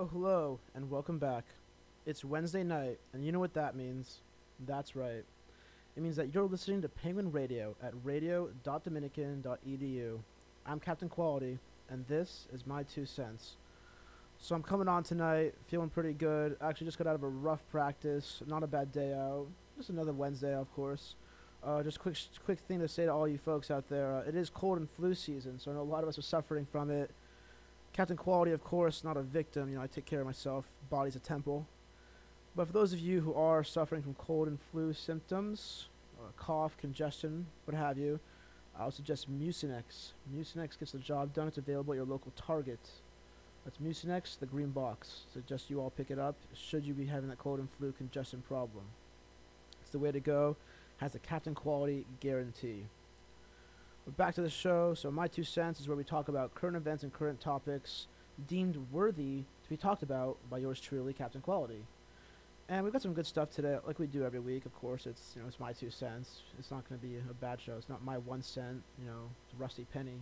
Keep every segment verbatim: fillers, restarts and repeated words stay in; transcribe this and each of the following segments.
Hello, hello, and welcome back. It's Wednesday night, and you know what that means. That's right. It means that you're listening to Penguin Radio at radio dot dominican dot e d u. I'm Captain Quality, and this is my two cents. So I'm coming on tonight, feeling pretty good. Actually, just got out of a rough practice. Not a bad day out. Just another Wednesday, of course. Uh, just quick, quick thing to say to all you folks out there. Uh, it is cold and flu season, so I know a lot of us are suffering from it. Captain Quality, of course, not a victim. You know, I take care of myself. Body's a temple. But for those of you who are suffering from cold and flu symptoms, uh, cough, congestion, what have you, I would suggest Mucinex. Mucinex gets the job done. It's available at your local Target. That's Mucinex, the green box. Suggest you all pick it up should you be having that cold and flu congestion problem. It's the way to go. Has the Captain Quality guarantee. But back to the show. So my two cents is where we talk about current events and current topics deemed worthy to be talked about by yours truly, Captain Quality. And we've got some good stuff today, like we do every week. Of course, it's you know it's my two cents. It's not going to be a bad show. It's not my one cent. You know, it's a rusty penny.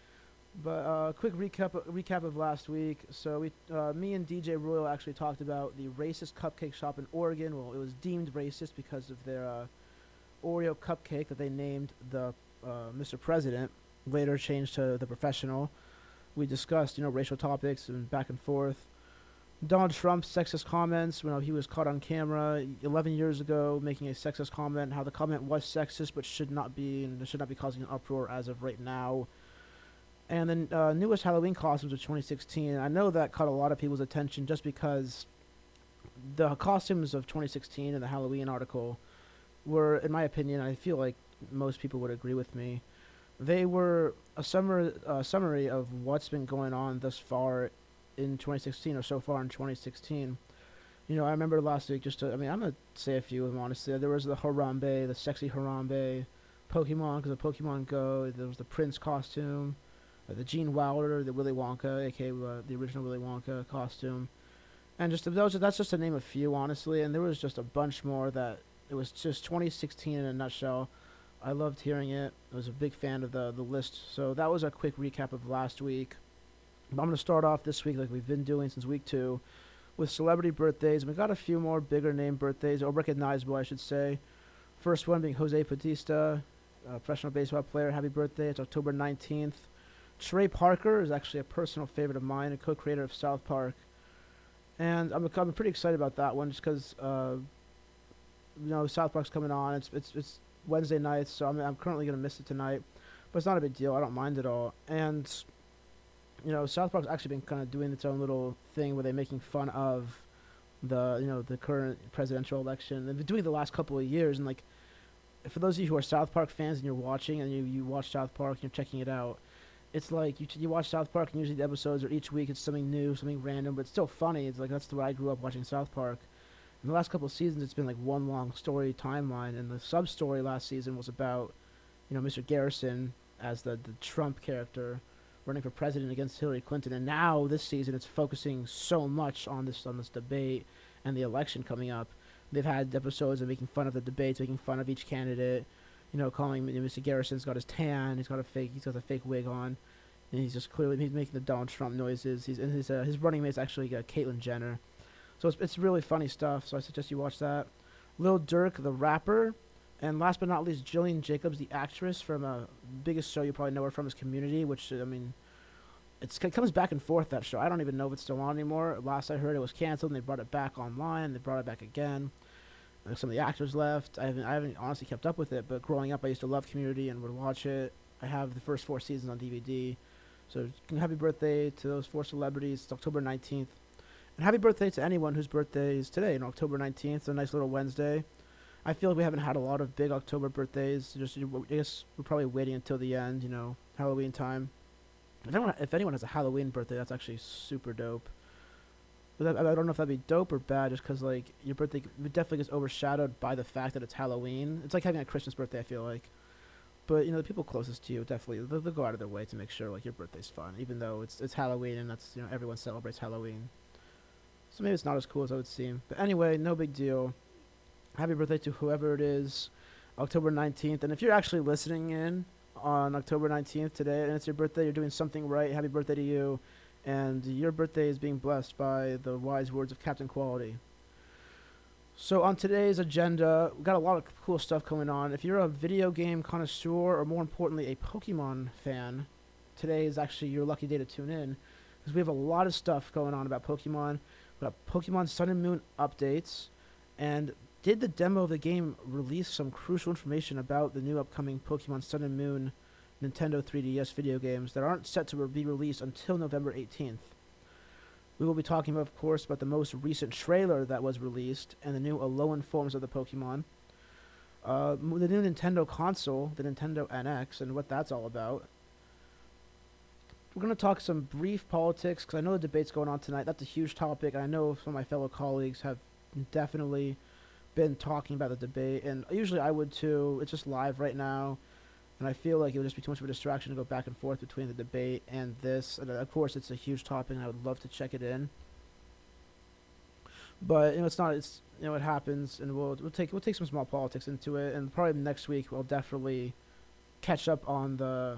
But uh, quick recap recap of last week. So we, uh, me and D J Royal actually talked about the racist cupcake shop in Oregon. Well, it was deemed racist because of their uh, Oreo cupcake that they named the uh, Mister President, later changed to the Professional. We discussed, you know, racial topics and back and forth. Donald Trump's sexist comments when he was caught on camera eleven years ago making a sexist comment, how the comment was sexist but should not be and should not be causing an uproar as of right now. And then uh, newest Halloween costumes of twenty sixteen. I know that caught a lot of people's attention just because the costumes of twenty sixteen in the Halloween article were, in my opinion, I feel like most people would agree with me, they were a summer, uh, summary of what's been going on thus far in twenty sixteen, or so far in twenty sixteen. You know, I remember last week, just to, I mean, I'm going to say a few of them, honestly. There was the Harambe, the sexy Harambe, Pokemon, because of Pokemon Go. There was the Prince costume, uh, the Gene Wilder, the Willy Wonka, aka uh, the original Willy Wonka costume. And just those, that's just to name a few, honestly. And there was just a bunch more that, it was just twenty sixteen in a nutshell. I loved hearing it. I was a big fan of the, the list. So that was a quick recap of last week. I'm going to start off this week like we've been doing since week two with celebrity birthdays. And we got a few more bigger name birthdays, or recognizable, I should say. First one being Jose Bautista, a professional baseball player. Happy birthday. It's October nineteenth. Trey Parker is actually a personal favorite of mine, a co-creator of South Park. And I'm, I'm pretty excited about that one just because, uh, you know, South Park's coming on. It's it's it's Wednesday nights, so I'm, I'm currently going to miss it tonight. But it's not a big deal. I don't mind at all. And you know, South Park's actually been kind of doing its own little thing where they're making fun of the, you know, the current presidential election. They've been doing it the last couple of years, and like, for those of you who are South Park fans and you're watching and you, you watch South Park and you're checking it out, it's like you you watch South Park and usually the episodes are each week it's something new, something random, but it's still funny. It's like that's the way I grew up watching South Park. In the last couple of seasons, it's been like one long story timeline, and the sub story last season was about, you know, Mister Garrison as the the Trump character running for president against Hillary Clinton, and now this season it's focusing so much on this on this debate and the election coming up. They've had episodes of making fun of the debates, making fun of each candidate, you know, calling you know, Mister Garrison's got his tan, he's got a fake, he's got a fake wig on, and he's just clearly he's making the Donald Trump noises. He's and his uh, his running mate's actually uh, Caitlyn Jenner, so it's it's really funny stuff. So I suggest you watch that. Lil Durk, the rapper. And last but not least, Jillian Jacobs, the actress from a uh, biggest show you probably know her from is Community, which, I mean, it's, it comes back and forth, that show. I don't even know if it's still on anymore. Last I heard it was canceled, and they brought it back online. They brought it back again. And some of the actors left. I haven't, I haven't honestly kept up with it, but growing up, I used to love Community and would watch it. I have the first four seasons on D V D. So happy birthday to those four celebrities. It's October nineteenth. And happy birthday to anyone whose birthday is today, on October nineteenth. It's a nice little Wednesday. I feel like we haven't had a lot of big October birthdays. Just, I guess we're probably waiting until the end, you know, Halloween time. If anyone, if anyone has a Halloween birthday, that's actually super dope. But that, I don't know if that'd be dope or bad, just because, like, your birthday definitely gets overshadowed by the fact that it's Halloween. It's like having a Christmas birthday, I feel like. But, you know, the people closest to you, definitely, they'll, they'll go out of their way to make sure, like, your birthday's fun, even though it's it's Halloween and that's, you know, everyone celebrates Halloween. So maybe it's not as cool as it would seem. But anyway, no big deal. Happy birthday to whoever it is, October nineteenth. And if you're actually listening in on October nineteenth today and it's your birthday, you're doing something right. Happy birthday to you. and your birthday is being blessed by the wise words of Captain Quality. So on today's agenda, we've got a lot of cool stuff going on. If you're a video game connoisseur, or more importantly, a Pokemon fan, today is actually your lucky day to tune in, because we have a lot of stuff going on about Pokemon. We've got Pokemon Sun and Moon updates, and did the demo of the game release some crucial information about the new upcoming Pokemon Sun and Moon Nintendo three D S video games that aren't set to be released until November eighteenth. We will be talking, of course, about the most recent trailer that was released and the new Alolan forms of the Pokemon. Uh, the new Nintendo console, the Nintendo N X, and what that's all about. We're going to talk some brief politics, because I know the debate's going on tonight. That's a huge topic, and I know some of my fellow colleagues have definitely been talking about the debate, and usually I would too. It's just live right now, and I feel like it would just be too much of a distraction to go back and forth between the debate and this. And of course, it's a huge topic, and I would love to check it in. But you know, it's not. It's you know, it happens, and we'll we'll take we'll take some small politics into it, and probably next week we'll definitely catch up on the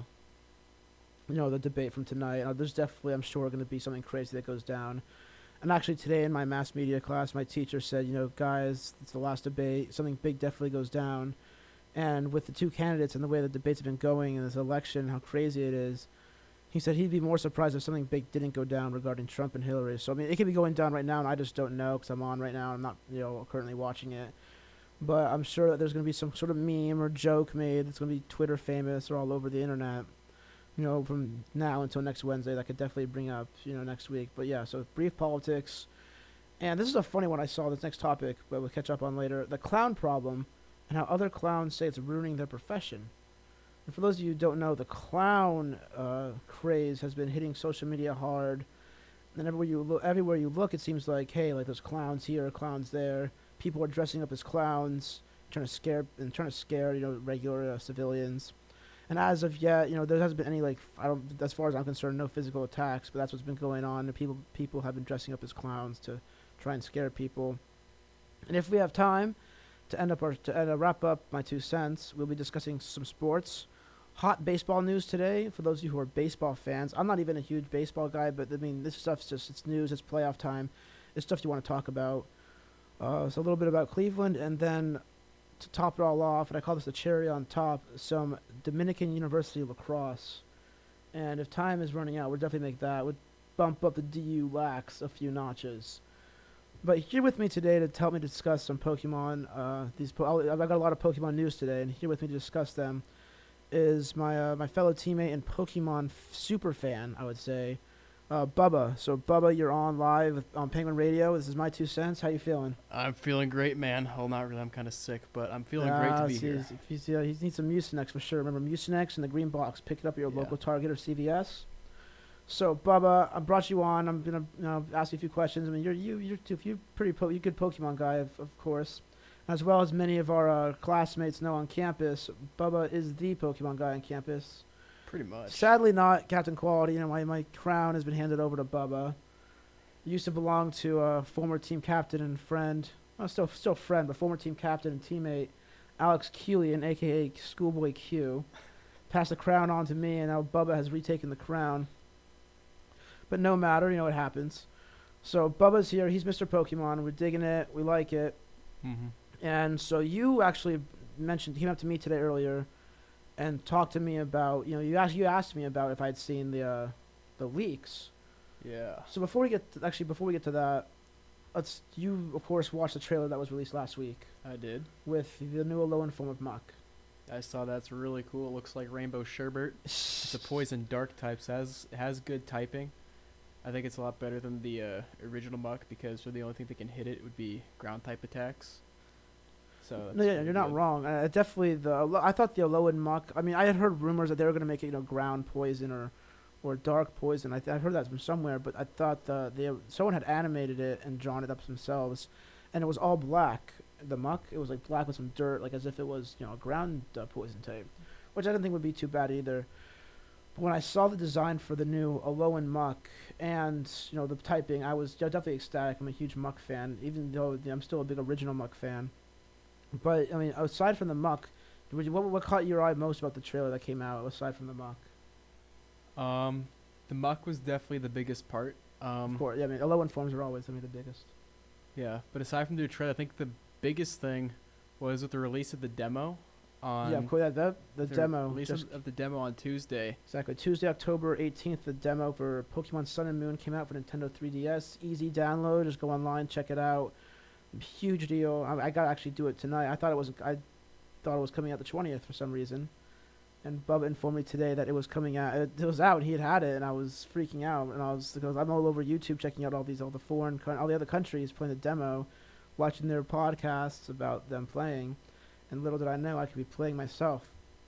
you know the debate from tonight. Uh, there's definitely, I'm sure, going to be something crazy that goes down. And actually, today in my mass media class, my teacher said, you know, guys, it's the last debate. Something big definitely goes down. And with the two candidates and the way the debates have been going in this election, how crazy it is, he said he'd be more surprised if something big didn't go down regarding Trump and Hillary. So, I mean, it could be going down right now, and I just don't know because I'm on right now. I'm not, you know, currently watching it. But I'm sure that there's going to be some sort of meme or joke made that's going to be Twitter famous or all over the internet, you know, from now until next Wednesday. That could definitely bring up, you know, next week. But, yeah, so brief politics. And this is a funny one I saw, this next topic, but we'll catch up on later. The clown problem. And how other clowns say it's ruining their profession. And for those of you who don't know, the clown uh, craze has been hitting social media hard. And everywhere you look, everywhere you look, it seems like, hey, like there's clowns here, clowns there. People are dressing up as clowns, trying to scare and trying to scare, you know, regular uh, civilians. And as of yet, you know, there hasn't been any like, I don't, as far as I'm concerned, no physical attacks. But that's what's been going on. And people, people have been dressing up as clowns to try and scare people. And if we have time. To end up our to end, uh, wrap up my two cents, we'll be discussing some sports. Hot baseball news today for those of you who are baseball fans. I'm not even a huge baseball guy, but I mean this stuff's just it's news. It's playoff time. It's stuff you want to talk about. Uh, so a little bit about Cleveland, and then to top it all off, and I call this the cherry on top, some Dominican University lacrosse. And if time is running out, we'll definitely make that. We'll bump up the D U lax a few notches. But here with me today to help me discuss some Pokemon, uh, these po- I've got a lot of Pokemon news today, and here with me to discuss them is my uh, my fellow teammate and Pokemon f- super fan, I would say, uh, Bubba. So Bubba, you're on live on Penguin Radio. This is my two cents. How you feeling? I'm feeling great, man. Well, not really. I'm kind of sick, but I'm feeling uh, great to be see, here. If he's, uh, he needs some Mucinex for sure. Remember Mucinex in the green box. Pick it up at your Yeah. local Target or C V S. So Bubba, I brought you on. I'm gonna you know, ask you a few questions. I mean, you're you you're too, you're pretty po- you're a good Pokemon guy, of, of course, as well as many of our uh, classmates know on campus. Bubba is the Pokemon guy on campus. Pretty much. Sadly, not Captain Quality. You know, my my crown has been handed over to Bubba. He used to belong to a former team captain and friend, well, still still friend, but former team captain and teammate Alex Keelian, aka Schoolboy Q. Passed the crown on to me, and now Bubba has retaken the crown. But no matter, you know, it happens. So Bubba's here. He's Mister Pokemon. We're digging it. We like it. Mm-hmm. And so you actually mentioned, came up to me today earlier and talked to me about, you know, you asked, you asked me about if I'd seen the uh, the leaks. Yeah. So before we get to, actually before we get to that, let's you of course watched the trailer that was released last week I did. with the new Alolan form of Muck. I saw that's really cool. It looks like Rainbow Sherbert. It's a poison dark type, so it has, it has good typing. I think it's a lot better than the uh, original Muck because for the only thing that can hit it would be ground type attacks. So that's No, yeah, really you're not good. wrong. Uh, definitely the Alo- I thought the Alolan Muck. I mean, I had heard rumors that they were going to make it, you know, ground poison or, or dark poison. I th- I heard that from somewhere, but I thought the they someone had animated it and drawn it up themselves, and it was all black. The Muck, it was like black with some dirt, like as if it was, you know, a ground uh, poison type, which I didn't think would be too bad either. But when I saw the design for the new Alolan Muck and, you know, the typing, I was yeah, definitely ecstatic. I'm a huge Muck fan, even though you know, I'm still a big original Muck fan. But I mean, aside from the Muck, what what caught your eye most about the trailer that came out? Aside from the Muck, Um, The muck was definitely the biggest part. Um, Of course, yeah. I mean, low end forms are always, I mean, the biggest. Yeah, but aside from the Detroit, I think the biggest thing was with the release of the demo on Yeah, of course. That, that the, the demo. release Just of, of the demo on Tuesday. exactly Tuesday, October eighteenth. The demo for Pokemon Sun and Moon came out for Nintendo three D S. Easy download. Just go online, check it out. Huge deal. I, I gotta actually do it tonight. I thought it was. I thought it was coming out the twentieth for some reason. And Bubba informed me today that it was coming out. It, it was out. He had had it, and I was freaking out. And I was because I'm all over YouTube checking out all these, all the foreign, coun- all the other countries playing the demo, watching their podcasts about them playing, and little did I know I could be playing myself.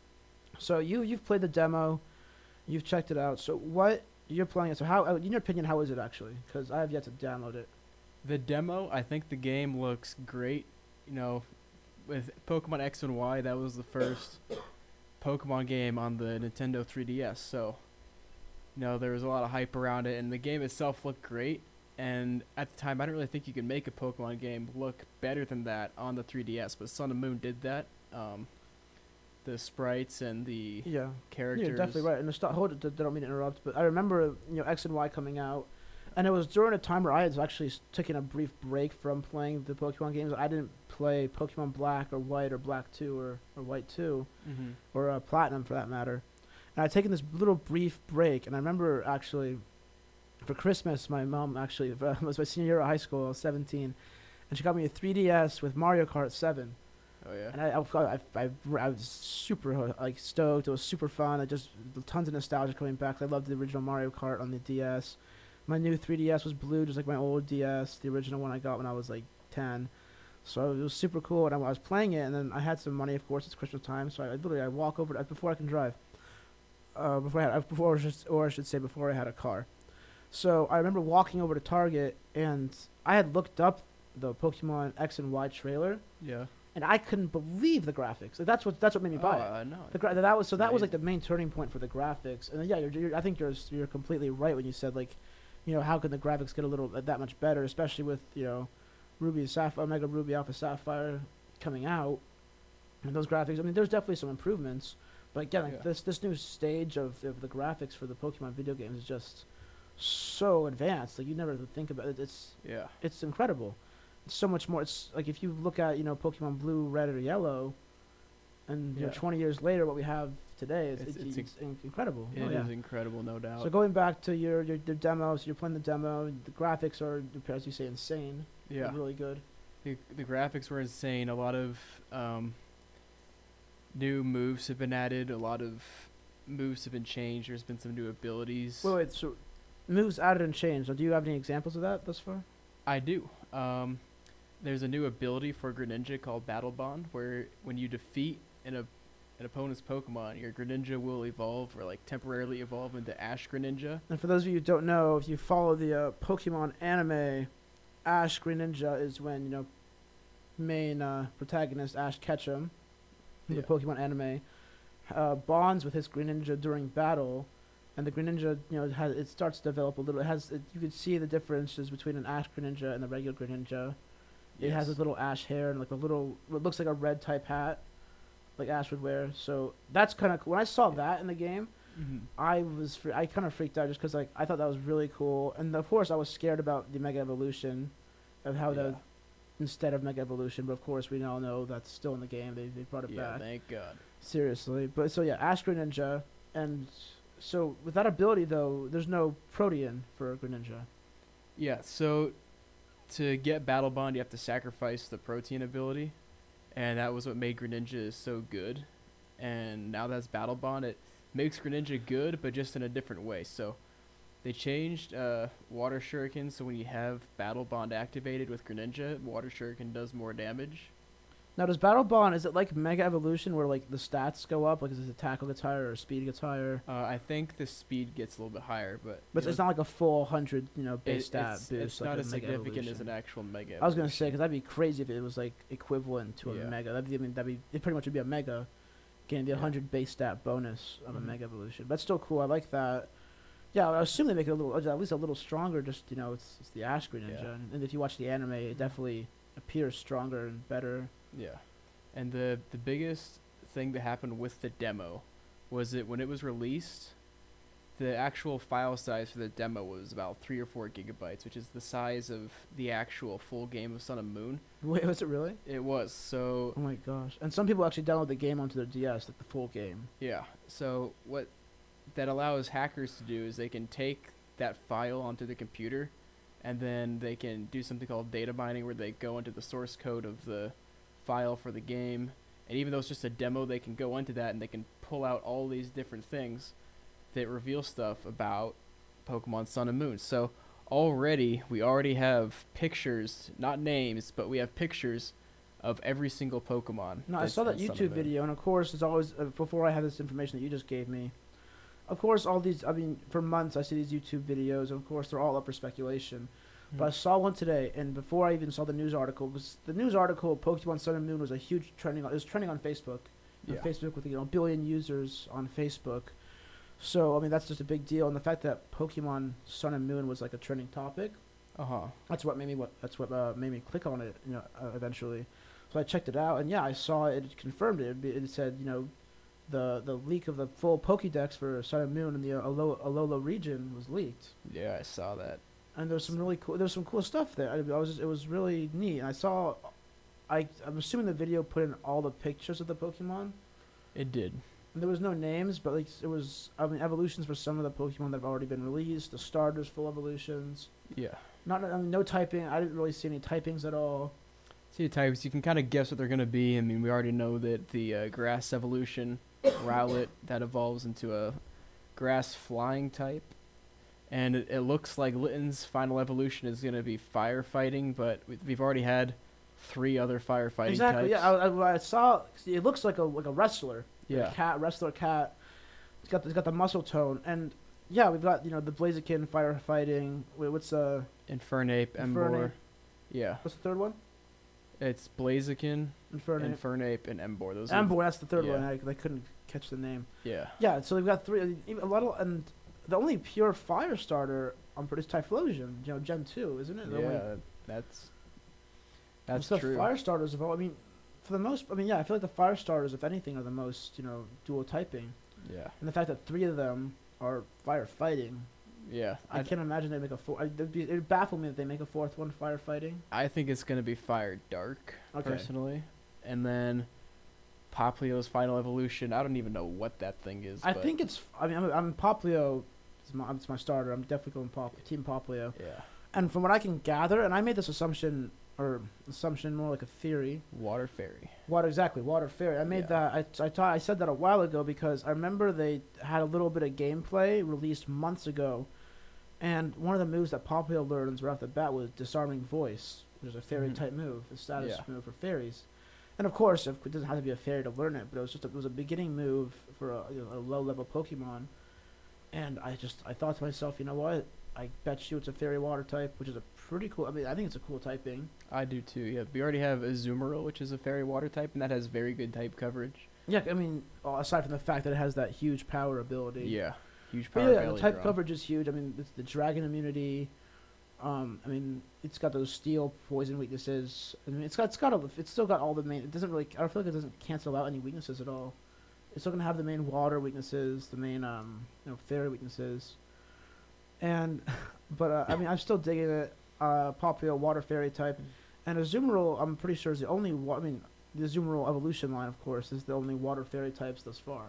So you you've played the demo, you've checked it out. So what you're playing it? So how, in your opinion, how is it actually? Because I have yet to download it. The demo, I think the game looks great. You know, with Pokemon X and Y, that was the first Pokemon game on the Nintendo three D S. So, you know, there was a lot of hype around it, and the game itself looked great. And at the time, I didn't really think you could make a Pokemon game look better than that on the three D S. But Sun and Moon did that. Um, the sprites and the Yeah, characters. you're definitely right. And the st- hold it, I don't mean to interrupt, but I remember you know X and Y coming out, and it was during a time where I had actually s- taken a brief break from playing the Pokemon games. I didn't play Pokemon Black or White or Black Two or, or White Two Mm-hmm. or uh, Platinum for that matter. And I'd taken this little brief break, and I remember actually for Christmas, my mom actually it was my senior year of high school. I was seventeen, and she got me a three D S with Mario Kart seven. Oh yeah. And I, I, I, I, I was super uh, like stoked. It was super fun. I just tons of nostalgia coming back. I loved the original Mario Kart on the D S. My new three D S was blue, just like my old D S, the original one I got when I was like ten. So it was super cool. And I, I was playing it, and then I had some money. Of course, it's Christmas time, so I, I literally I walk over to, before I can drive. Uh, before I had, before I should, or I should say before I had a car. So I remember walking over to Target, and I had looked up the Pokemon X and Y trailer. Yeah. And I couldn't believe the graphics. Like, that's what that's what made me buy oh, it. I know. The gra- that was so It's that was like amazing. the main turning point for the graphics. And then, yeah, you're, you're, I think you're you're completely right when you said like, you know, how can the graphics get a little uh, that much better, especially with you know, Ruby Sapphire, Omega Ruby Alpha Sapphire coming out, and those graphics. I mean, there's definitely some improvements, but again, like Yeah. this this new stage of, of the graphics for the Pokemon video games is just so advanced. Like you never think about it. It's Yeah. it's incredible. It's so much more. It's like if you look at you know Pokemon Blue, Red, or Yellow, and you know Yeah. twenty years later, what we have today is It's- it's, it's it's, in- incredible. It Oh, is yeah. incredible, no doubt. So going back to your your the demos, you're playing the demo. The graphics are, as you say, insane. They're yeah. really good. The the graphics were insane. A lot of um, new moves have been added. A lot of moves have been changed. There's been some new abilities. Wait, wait. So moves added and changed. Now, do you have any examples of that thus far? I do. Um, there's a new ability for Greninja called Battle Bond, where when you defeat an a an opponent's Pokemon, your Greninja will evolve or like temporarily evolve into Ash Greninja. And for those of you who don't know, if you follow the uh, Pokemon anime, Ash Greninja is when you know main uh, protagonist Ash Ketchum from Yeah. the Pokemon anime uh, bonds with his Greninja during battle, and the Greninja you know has it starts to develop a little. It has it, you can see the differences between an Ash Greninja and the regular Greninja. It has Yes. this little ash hair and like a little what looks like a red type hat, like Ash would wear. So that's kind of cool. When I saw that in the game, Mhm. I was fre- I kind of freaked out just because like I thought that was really cool, and of course I was scared about the Mega Evolution, of how Yeah. that instead of Mega Evolution. But of course we all know that's still in the game. They they brought it Yeah, back thank God. seriously. But so yeah, Ash Greninja, and so with that ability though, there's no Protean for Greninja. Yeah, so to get Battle Bond, you have to sacrifice the Protean ability, and that was what made Greninja so good. And now that's Battle Bond, it makes Greninja good, but just in a different way. So they changed uh, Water Shuriken, so when you have Battle Bond activated with Greninja, Water Shuriken does more damage. Now does Battle Bond, is it like Mega Evolution where like the stats go up, like is it tackle gets higher or speed gets higher? Uh, I think the speed gets a little bit higher, but But you it's know, not like a full hundred, you know, it- base stat it's, boost. it's like not a as Mega significant as Evolution. an actual Mega I was gonna say Evolution. because that'd be crazy if it was like equivalent to a Yeah. mega. That'd be, I mean, that'd be it. Pretty much would be a mega, getting the Yeah. one hundred base stat bonus of Mhm. a mega evolution. But still cool. I like that. Yeah, I assume they make it a little, at least a little stronger. Just you know, it's it's the Ash Greninja, Yeah. and, and if you watch the anime, it definitely appears stronger and better. Yeah. And the the biggest thing that happened with the demo was that when it was released, the actual file size for the demo was about three or four gigabytes, which is the size of the actual full game of Sun and Moon. Wait, was it really? It was. So Oh my gosh! And some people actually download the game onto their D S, like the full game. yeah. So what that allows hackers to do is they can take that file onto the computer, and then they can do something called data mining, where they go into the source code of the file for the game, and even though it's just a demo, they can go into that and they can pull out all these different things that reveal stuff about Pokemon Sun and Moon. So already, we already have pictures, not names, but we have pictures of every single Pokemon. No, I that's saw that on Sun and YouTube Moon. video, and of course, it's always uh, before I had this information that you just gave me. Of course, all these. I mean, for months I see these YouTube videos. And of course, they're all up for speculation. But I Mhm. saw one today, and before I even saw the news article, because the news article Pokemon Sun and Moon was a huge trending. It was trending on Facebook. On Yeah. Facebook with you know a billion users on Facebook. So I mean that's just a big deal, and the fact that Pokemon Sun and Moon was like a trending topic, Uh-huh. that's what made me what that's what uh, made me click on it. You know, uh, eventually, so I checked it out, and yeah, I saw it. It confirmed it. It, it said you know, the the leak of the full Pokédex for Sun and Moon in the uh, Alo- Alola region was leaked, Yeah, I saw that. and there's some really cool. There's some cool stuff there. I, I was just, it was really neat. And I saw, I I'm assuming the video put in all the pictures of the Pokemon. It did. And there was no names, but like it was. I mean, evolutions for some of the Pokemon that have already been released. The starters, full evolutions. Yeah. Not, I mean, no typing. I didn't really see any typings at all. See the types, you can kind of guess what they're going to be. I mean, we already know that the uh, grass evolution, Rowlet, that evolves into a grass flying type. And it, it looks like Litten's final evolution is going to be firefighting, but we- we've already had three other firefighting Exactly. types. Yeah, I, I, I saw. See, it looks like a like a wrestler. Like Yeah. a cat, wrestler cat. It's got it's got the muscle tone, and yeah, we've got you know the Blaziken firefighting. Wait, what's uh Infernape, Emboar. Infernape. Yeah. what's the third one? It's Blaziken, Infernape. Infernape, and Emboar. Those are, Emboar, that's the third yeah. one. I, I couldn't catch the name. yeah. Yeah, so we've got three. A lot of and the only pure fire starter on British Typhlosion, you know, Gen two, isn't it? The only- Yeah, that's that's the true. fire starters of all. I mean, for the most. I mean, yeah, I feel like the fire starters, if anything, are the most you know dual typing, Yeah. and the fact that three of them are firefighting. Yeah. I I, can't imagine they make a four. It'd be, it'd baffle me if they make a fourth one firefighting. I think it's going to be Fire Dark, Okay. personally. And then Poplio's final evolution. I don't even know what that thing is. I but think it's. I mean, I'm, I'm Poplio. It's my, it's my starter. I'm definitely going Pop, Team Poplio. Yeah. And from what I can gather, and I made this assumption, or assumption more like a theory. Water Fairy. Water, exactly. Water Fairy. I made Yeah. that. I I, taught, I said that a while ago because I remember they had a little bit of gameplay released months ago, and one of the moves that Poplio learns right off the bat was Disarming Voice, which is a fairy Mhm. type move, a status Yeah. move for fairies. And of course, it doesn't have to be a fairy to learn it, but it was just a, it was a beginning move for a, you know, a low level Pokemon. And I just I thought to myself, you know what? I bet you it's a fairy water type, which is a pretty cool. I mean, I think it's a cool typing. I do too, yeah. We already have Azumarill, which is a fairy water type, and that has very good type coverage. Yeah, I mean, uh, aside from the fact that it has that huge power ability. Yeah. Huge But power yeah, the Valley type Drum. coverage is huge. I mean, it's the dragon immunity. Um, I mean, it's got those steel poison weaknesses. I mean, it's got it's got a, it's still got all the main. It doesn't really. I feel like it doesn't cancel out any weaknesses at all. It's still gonna have the main water weaknesses, the main um, you know, fairy weaknesses. And, but uh, I mean, I'm still digging it. Uh, Poplio water fairy type, and Azumarill. I'm pretty sure is the only. Wa- I mean, the Azumarill evolution line, of course, is the only water fairy types thus far.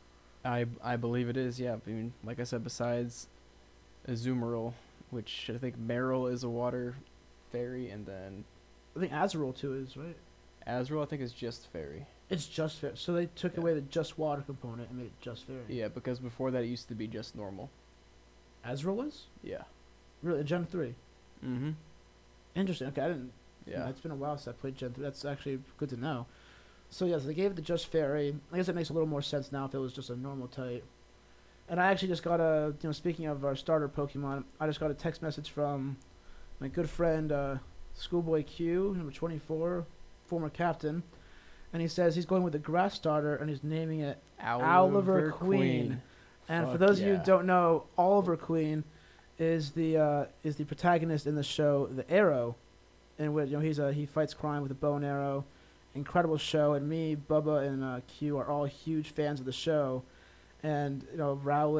I I believe it is, yeah. I mean, like I said, besides Azumarill, which I think Marill is a water fairy, and then I think Azurill too is right. Azrael, I think, is just fairy. It's just fair. So they took Yeah. away the just water component and made it just fairy. Yeah, because before that it used to be just normal. Azrael was Yeah. really Gen three. Mm-hmm. Interesting. Okay, I didn't. Yeah. It's been a while since I played Gen three. That's actually good to know. So yes, they gave it the just fairy. I guess it makes a little more sense now if it was just a normal type. And I actually just got a, you know, speaking of our starter Pokemon, I just got a text message from my good friend uh, Schoolboy Q, number twenty-four, former captain, and he says he's going with the grass starter and he's naming it Oliver Queen. And for Fuck those of you yeah. who don't know, Oliver Queen is the uh, is the protagonist in the show The Arrow, in which you know he's a he fights crime with a bow and arrow. Incredible show, and me, Bubba, and uh, Q are all huge fans of the show. And you know, Rowlet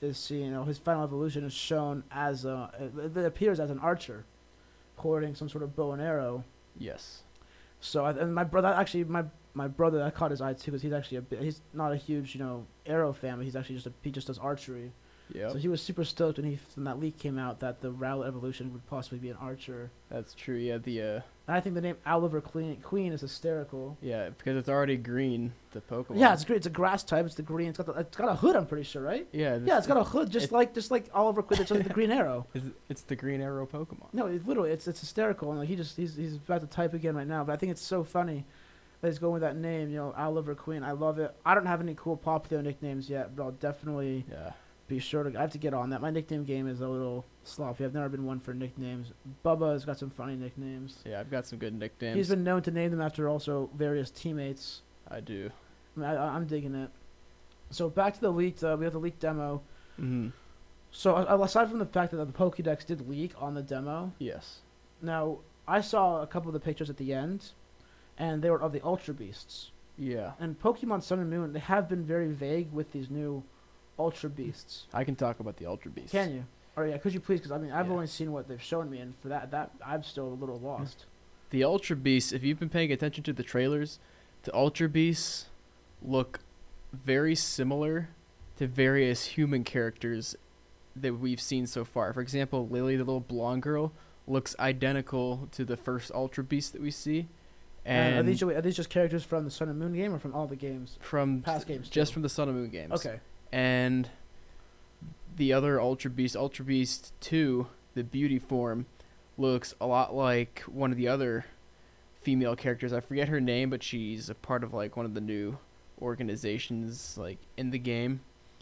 is seen, you know, his final evolution is shown as a, it, it appears as an archer, holding some sort of bow and arrow. Yes. So, I- and my brother, actually, my my brother, I caught his eye too, because he's actually a bit, he's not a huge, you know, arrow fan, but he's actually just a, he just does archery. Yep. So he was super stoked when he when that leak came out that the Rowlet evolution would possibly be an archer. That's true. Yeah, the uh, And I think the name Oliver Queen, Queen is hysterical. yeah, because it's already green, the Pokemon. Yeah, it's great. It's a grass type. It's the green. It's got the, it's got a hood. I'm pretty sure, right? Yeah, Yeah, it's got a hood, just it- like just like Oliver Queen. It's like the Green Arrow. It's, it's the Green Arrow Pokemon. No, it's literally it's it's hysterical. And like he just he's he's about to type again right now. But I think it's so funny that he's going with that name. You know, Oliver Queen. I love it. I don't have any cool popular nicknames yet, but I'll definitely Yeah. be sure to. I have to get on that. My nickname game is a little sloppy. I've never been one for nicknames. Bubba has got some funny nicknames. Yeah, I've got some good nicknames. He's been known to name them after also various teammates. I do. I mean, I, I- I'm digging it. So back to the leaked. Uh, we have the leaked demo. Mm-hmm. So uh, aside from the fact that the Pokédex did leak on the demo, Yes. now I saw a couple of the pictures at the end, and they were of the Ultra Beasts. Yeah. And Pokemon Sun and Moon, they have been very vague with these new Ultra Beasts. I can talk about the Ultra Beast. Can you? Or yeah, could you please? Because I mean, I've Yeah. only seen what they've shown me, and for that, that I'm still a little lost. The Ultra Beasts, if you've been paying attention to the trailers, the Ultra Beasts look very similar to various human characters that we've seen so far. For example, Lily, the little blonde girl, looks identical to the first Ultra Beast that we see. And And are these ju- are these just characters from the Sun and Moon game, or from all the games? from Past games, just too? from the Sun and Moon games. Okay. And the other Ultra Beast, Ultra Beast two, the beauty form, looks a lot like one of the other female characters. I forget her name, but she's a part of like one of the new organizations like in the game.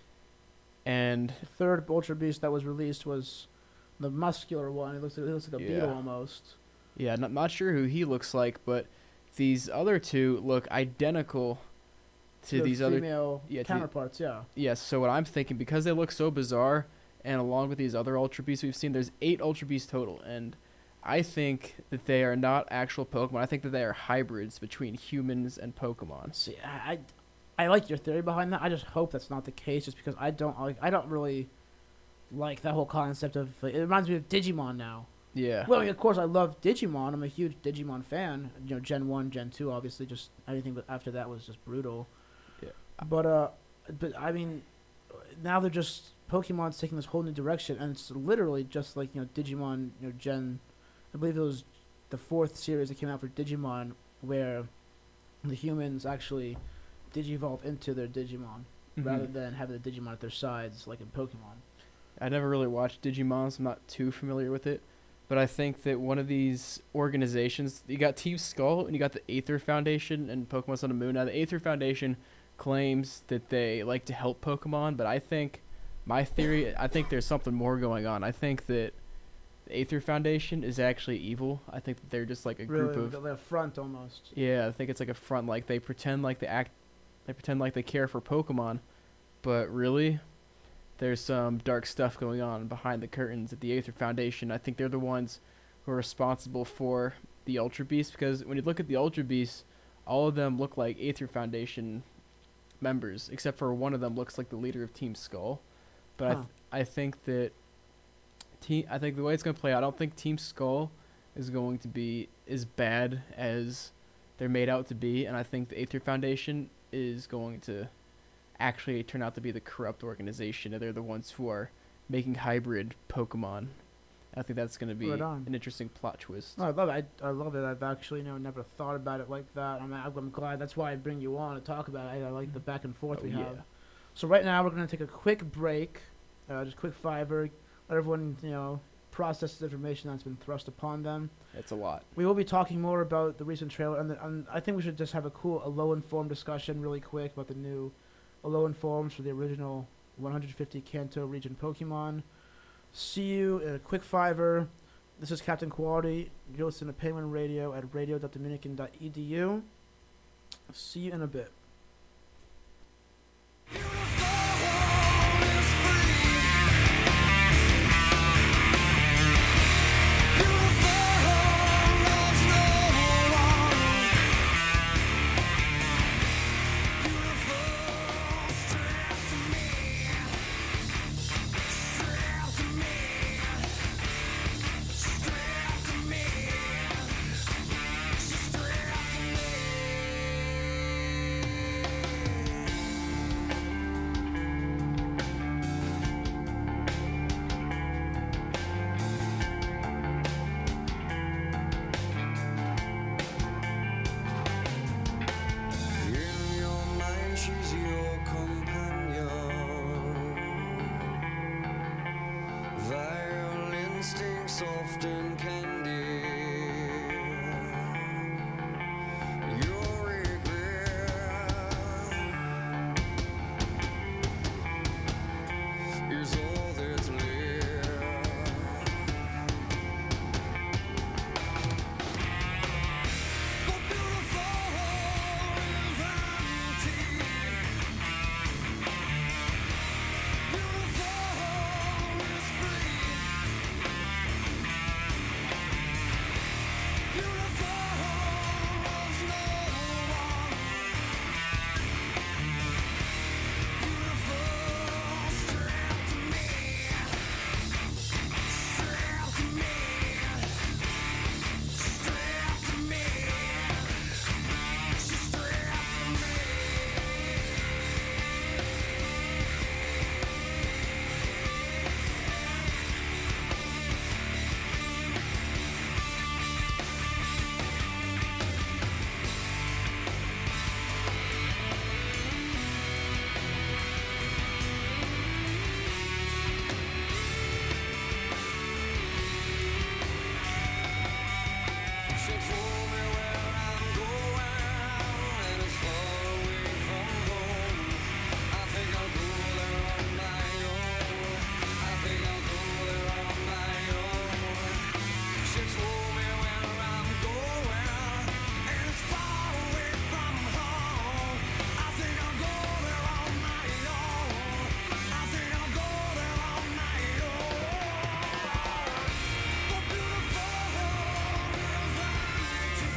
And The third Ultra Beast that was released was the muscular one. It looks like, it looks like a beetle Yeah. almost. yeah, not not sure who he looks like, but these other two look identical to The these other female yeah, to the- counterparts. Yeah. Yes, so what I'm thinking, because they look so bizarre, and along with these other Ultra Beasts we've seen, there's eight Ultra Beasts total, and I think that they are not actual Pokemon. I think that they are hybrids between humans and Pokemon. See, I, I, I like your theory behind that. I just hope that's not the case, just because I don't like. I don't really like that whole concept of. Like, it reminds me of Digimon now. Yeah. Well, I mean, of course, I love Digimon. I'm a huge Digimon fan. You know, Gen One, Gen Two, obviously. Just anything but after that was just brutal. Yeah. But uh, but I mean, now they're just Pokemon's taking this whole new direction, and it's literally just like you know Digimon, you know Gen. I believe it was the fourth series that came out for Digimon, where the humans actually digivolve into their Digimon Mhm. rather than having the Digimon at their sides like in Pokemon. I never really watched Digimon, so I'm not too familiar with it. But I think that one of these organizations, you got Team Skull and you got the Aether Foundation and Pokemon Sun and Moon. Now, the Aether Foundation claims that they like to help Pokemon, but I think, my theory, I think there's something more going on. I think that the Aether Foundation is actually evil. I think that they're just like a Really, group of they're a front almost. yeah, I think it's like a front. Like they pretend like they act, they pretend like they care for Pokemon, but really, there's some dark stuff going on behind the curtains at the Aether Foundation. I think they're the ones who are responsible for the Ultra Beasts, because when you look at the Ultra Beasts, all of them look like Aether Foundation members, except for one of them looks like the leader of Team Skull. But I Huh. th- I think that team I think the way it's going to play out, I don't think Team Skull is going to be as bad as they're made out to be, and I think the Aether Foundation is going to actually turn out to be the corrupt organization, and they're the ones who are making hybrid Pokemon. I think that's going to be Right on. an interesting plot twist. No, I love it. I, I love it. I've actually you know never thought about it like that. I'm I'm glad. That's why I bring you on to talk about it. I, I like the back and forth Oh, we yeah. have. So right now we're gonna take a quick break, uh, just quick fiver. Let everyone you know process the information that's been thrust upon them. It's a lot. We will be talking more about the recent trailer, and, the, and I think we should just have a cool, a low-informed discussion really quick about the new low-informs for the original one hundred fifty Kanto region Pokemon. See you in a quick fiver. This is Captain Quality. You're listening to Penguin Radio at radio dot dominican dot e d u. See you in a bit. soft and candy. Your regret is all that's left. The beautiful is empty. Beautiful is free. Beautiful loves no one. Beautiful strapped to me. Strapped to me. Strapped to me. She's strapped to me. She told me where I'm going, and it's far away from home. I think I'll go there on my own. I think I'll go there on my own. She told me where I'm going, and it's far away from home. I think I'll go there on my own. I think I'll go there on my own. The beautiful is empty.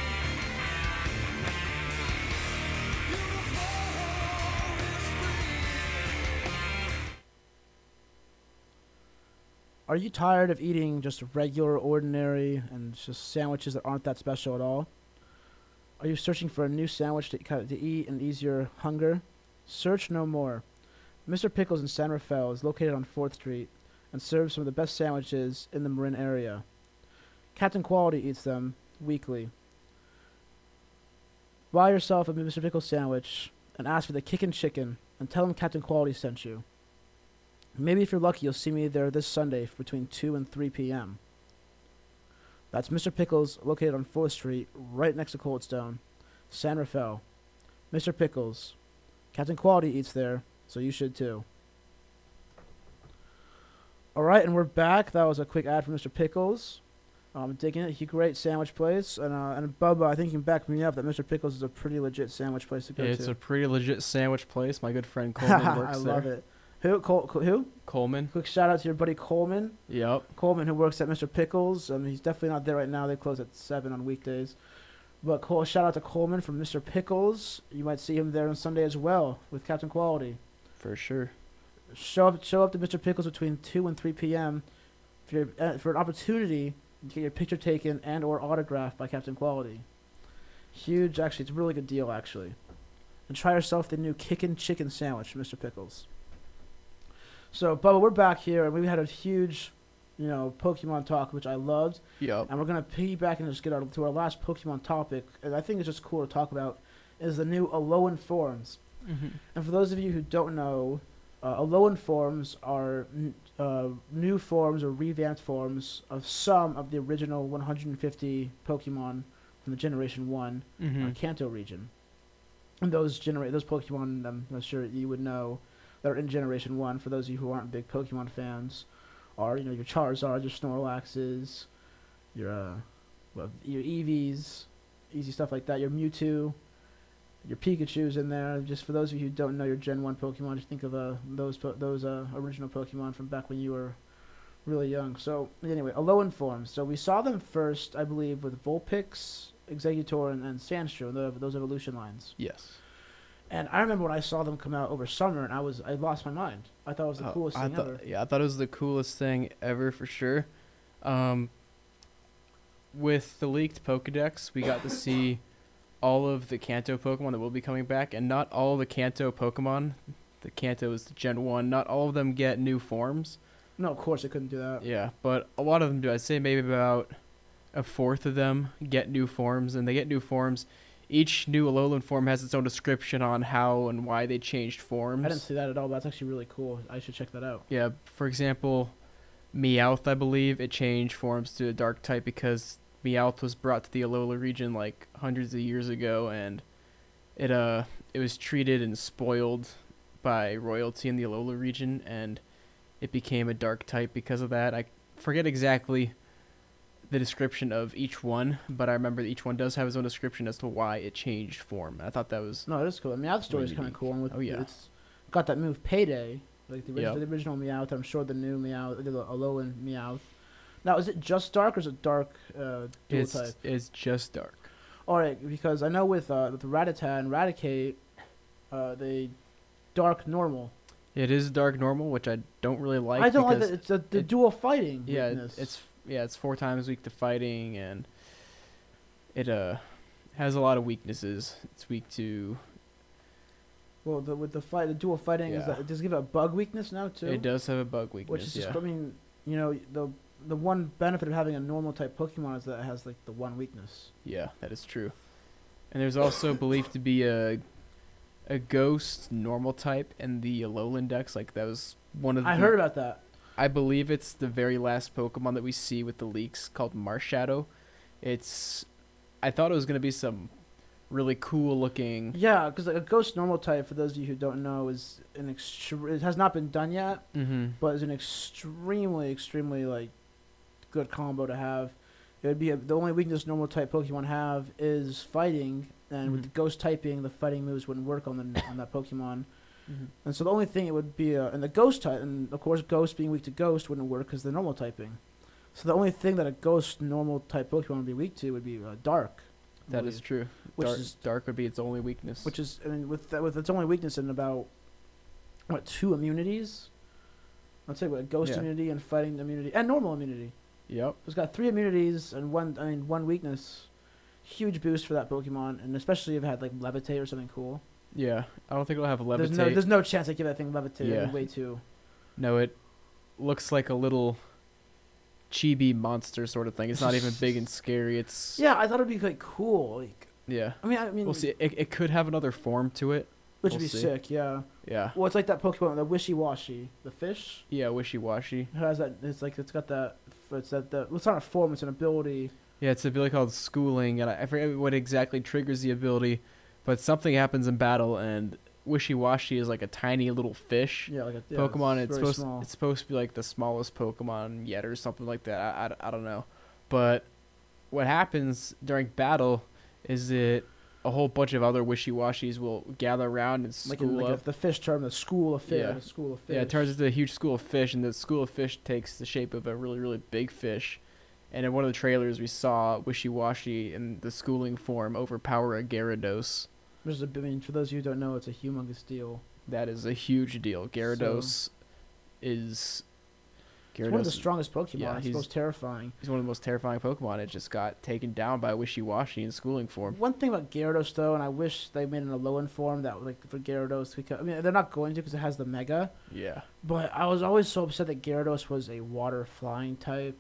Beautiful is free. Are you tired of eating just regular, ordinary, and just sandwiches that aren't that special at all? Are you searching for a new sandwich to, kind of- to eat and ease your hunger? Search no more. Mister Pickles in San Rafael is located on fourth Street and serves some of the best sandwiches in the Marin area. Captain Quality eats them weekly. Buy yourself a Mister Pickles sandwich and ask for the Kickin' Chicken and tell him Captain Quality sent you. Maybe if you're lucky, you'll see me there this Sunday f- between two and three p.m. That's Mister Pickles, located on fourth Street, right next to Cold Stone, San Rafael. Mister Pickles. Captain Quality eats there, so you should too. All right, and we're back. That was a quick ad for Mister Pickles. Um, digging it. He great sandwich place. And uh, and Bubba, I think you can back me up that Mister Pickles is a pretty legit sandwich place to go It's to. a pretty legit sandwich place. My good friend Coleman works I there. love it. Who? Col- Col- who? Coleman. Quick shout out to your buddy Coleman. Yep. Coleman, who works at Mister Pickles. Um, he's definitely not there right now. They close at seven on weekdays. But Cole, shout out to Coleman from Mister Pickles. You might see him there on Sunday as well with Captain Quality. For sure. Show up, show up to Mister Pickles between two and three p.m. for your, uh, for an opportunity to get your picture taken and or autographed by Captain Quality. Huge, actually, it's a really good deal actually. And try yourself the new Kickin' Chicken sandwich from Mister Pickles. So, Bubba, we're back here, and we had a huge, you know, Pokemon talk, which I loved. Yep. And we're going to piggyback and just get our, to our last Pokemon topic, and I think it's just cool to talk about, is the new Alolan forms. Mm-hmm. And for those of you who don't know, uh, Alolan forms are n- uh, new forms or revamped forms of some of the original one hundred fifty Pokemon from the Generation one Mm-hmm. uh, Kanto region. And those genera- those Pokemon, I'm not sure you would know, that are in Generation one, for those of you who aren't big Pokemon fans, are, you know, your Charizards, your Snorlaxes, your, uh, well, your Eevees, easy stuff like that, your Mewtwo, your Pikachu's in there. Just for those of you who don't know your Gen one Pokemon, just think of uh, those po- those uh, original Pokemon from back when you were really young. So, anyway, Alolan forms. So we saw them first, I believe, with Vulpix, Exeggutor, and, and Sandshrew, the, those evolution lines. Yes. And I remember when I saw them come out over summer, and I was I lost my mind. I thought it was the Oh, coolest I thing thought, ever. Yeah, I thought it was the coolest thing ever for sure. Um, with the leaked Pokedex, we got to see all of the Kanto Pokemon that will be coming back, and not all the Kanto Pokemon. The Kanto is Gen one. Not all of them get new forms. No, of course I couldn't do that. Yeah, but a lot of them do. I'd say maybe about a fourth of them get new forms, and they get new forms. Each new Alolan form has its own description on how and why they changed forms. I didn't see that at all, but that's actually really cool. I should check that out. Yeah, for example, Meowth, I believe, it changed forms to a dark type because Meowth was brought to the Alola region like hundreds of years ago, and it uh it was treated and spoiled by royalty in the Alola region, and it became a dark type because of that. I forget exactly the description of each one, but I remember that each one does have its own description as to why it changed form. And I thought that was No, it is cool. I mean, Meowth story is Really kind of neat. cool. And with, Oh, yeah. It's got that move Payday, like the, original Yep. the original Meowth. I'm sure the new Meowth, the Alolan Meowth. Now, is it just dark or is it dark uh, dual it's type? it's just dark. All right, because I know with uh, with Rattata and Raticate, uh, they dark normal. It is dark normal, which I don't really like. I don't like because that. It's a, the it- dual fighting. Yeah, it- weakness. it's yeah, it's four times weak to fighting, and it uh has a lot of weaknesses. It's weak to. well, the, with the fight, the dual fighting is Yeah. that it does give it a bug weakness now too. It does have a bug weakness. Which is just, yeah. I mean, you know, the the one benefit of having a normal type Pokemon is that it has like the one weakness. Yeah, that is true. And there's also believed to be a a ghost normal type in the Alolan Dex. Like that was one of the I heard about that. I believe it's the very last Pokemon that we see with the leaks called Marshadow. It's I thought it was gonna be some really cool looking. Yeah, because like a ghost normal type, for those of you who don't know, is an extre- it has not been done yet, Mm-hmm. but is an extremely, extremely like good combo to have. It would be a, the only weakness normal type Pokemon have is fighting, and with Mhm. the ghost typing, the fighting moves wouldn't work on the on that Pokemon. Mm-hmm. And so the only thing it would be, uh, and the ghost type, and of course, ghost being weak to ghost wouldn't work because they're normal typing. So the only thing that a ghost normal type Pokemon would be weak to would be uh, dark. I That is believe. true. Which dark, is dark would be its only weakness. which is, I mean, with that, with its only weakness in about what two immunities. I'd say what ghost Yeah. immunity and fighting immunity and normal immunity. Yep. It's got three immunities and one, I mean, one weakness. Huge boost for that Pokemon, and especially if it had like levitate or something cool. Yeah. I don't think it'll have levitate. There's no, there's no chance I give that thing levitate. That'd Yeah. be way too. No, it looks like a little chibi monster sort of thing. It's not even big and scary. It's Yeah, I thought it'd be like cool. Like, yeah. I mean, I mean, We'll see. It, it could have another form to it. which we'll would be see. sick. Yeah. Yeah. Well, it's like that Pokemon, the Wishy Washy, the fish. Yeah, wishy washy. It has that. It's like it's got that. It's that. The, well, it's not a form. It's an ability. Yeah, it's an ability called Schooling, and I, I forget what exactly triggers the ability, but something happens in battle, and Wishy Washy is like a tiny little fish Yeah, like a yeah, Pokemon. It's, It's, very supposed small. it's supposed to be like the smallest Pokemon yet, or something like that. I, I, I don't know, but what happens during battle is that a whole bunch of other Wishy Washies will gather around and like school in, like up. a, the fish term, the school of fish. Yeah. The school of fish. Yeah, it turns into a huge school of fish, and the school of fish takes the shape of a really, really big fish. And in one of the trailers, we saw Wishy Washy in the schooling form overpower a Gyarados. Which is a, I mean, for those of you who don't know, it's a humongous deal. That is a huge deal. Gyarados is. It's one of the Gyarados, strongest Pokemon. yeah, it's he's- most terrifying. he's one of the most terrifying Pokemon. It just got taken down by Wishy Washy in schooling form. One thing about Gyarados, though, and I wish they made an Alolan form that, like, for Gyarados, because I mean, they're not going to because it has the Mega. Yeah. But I was always so upset that Gyarados was a water flying type.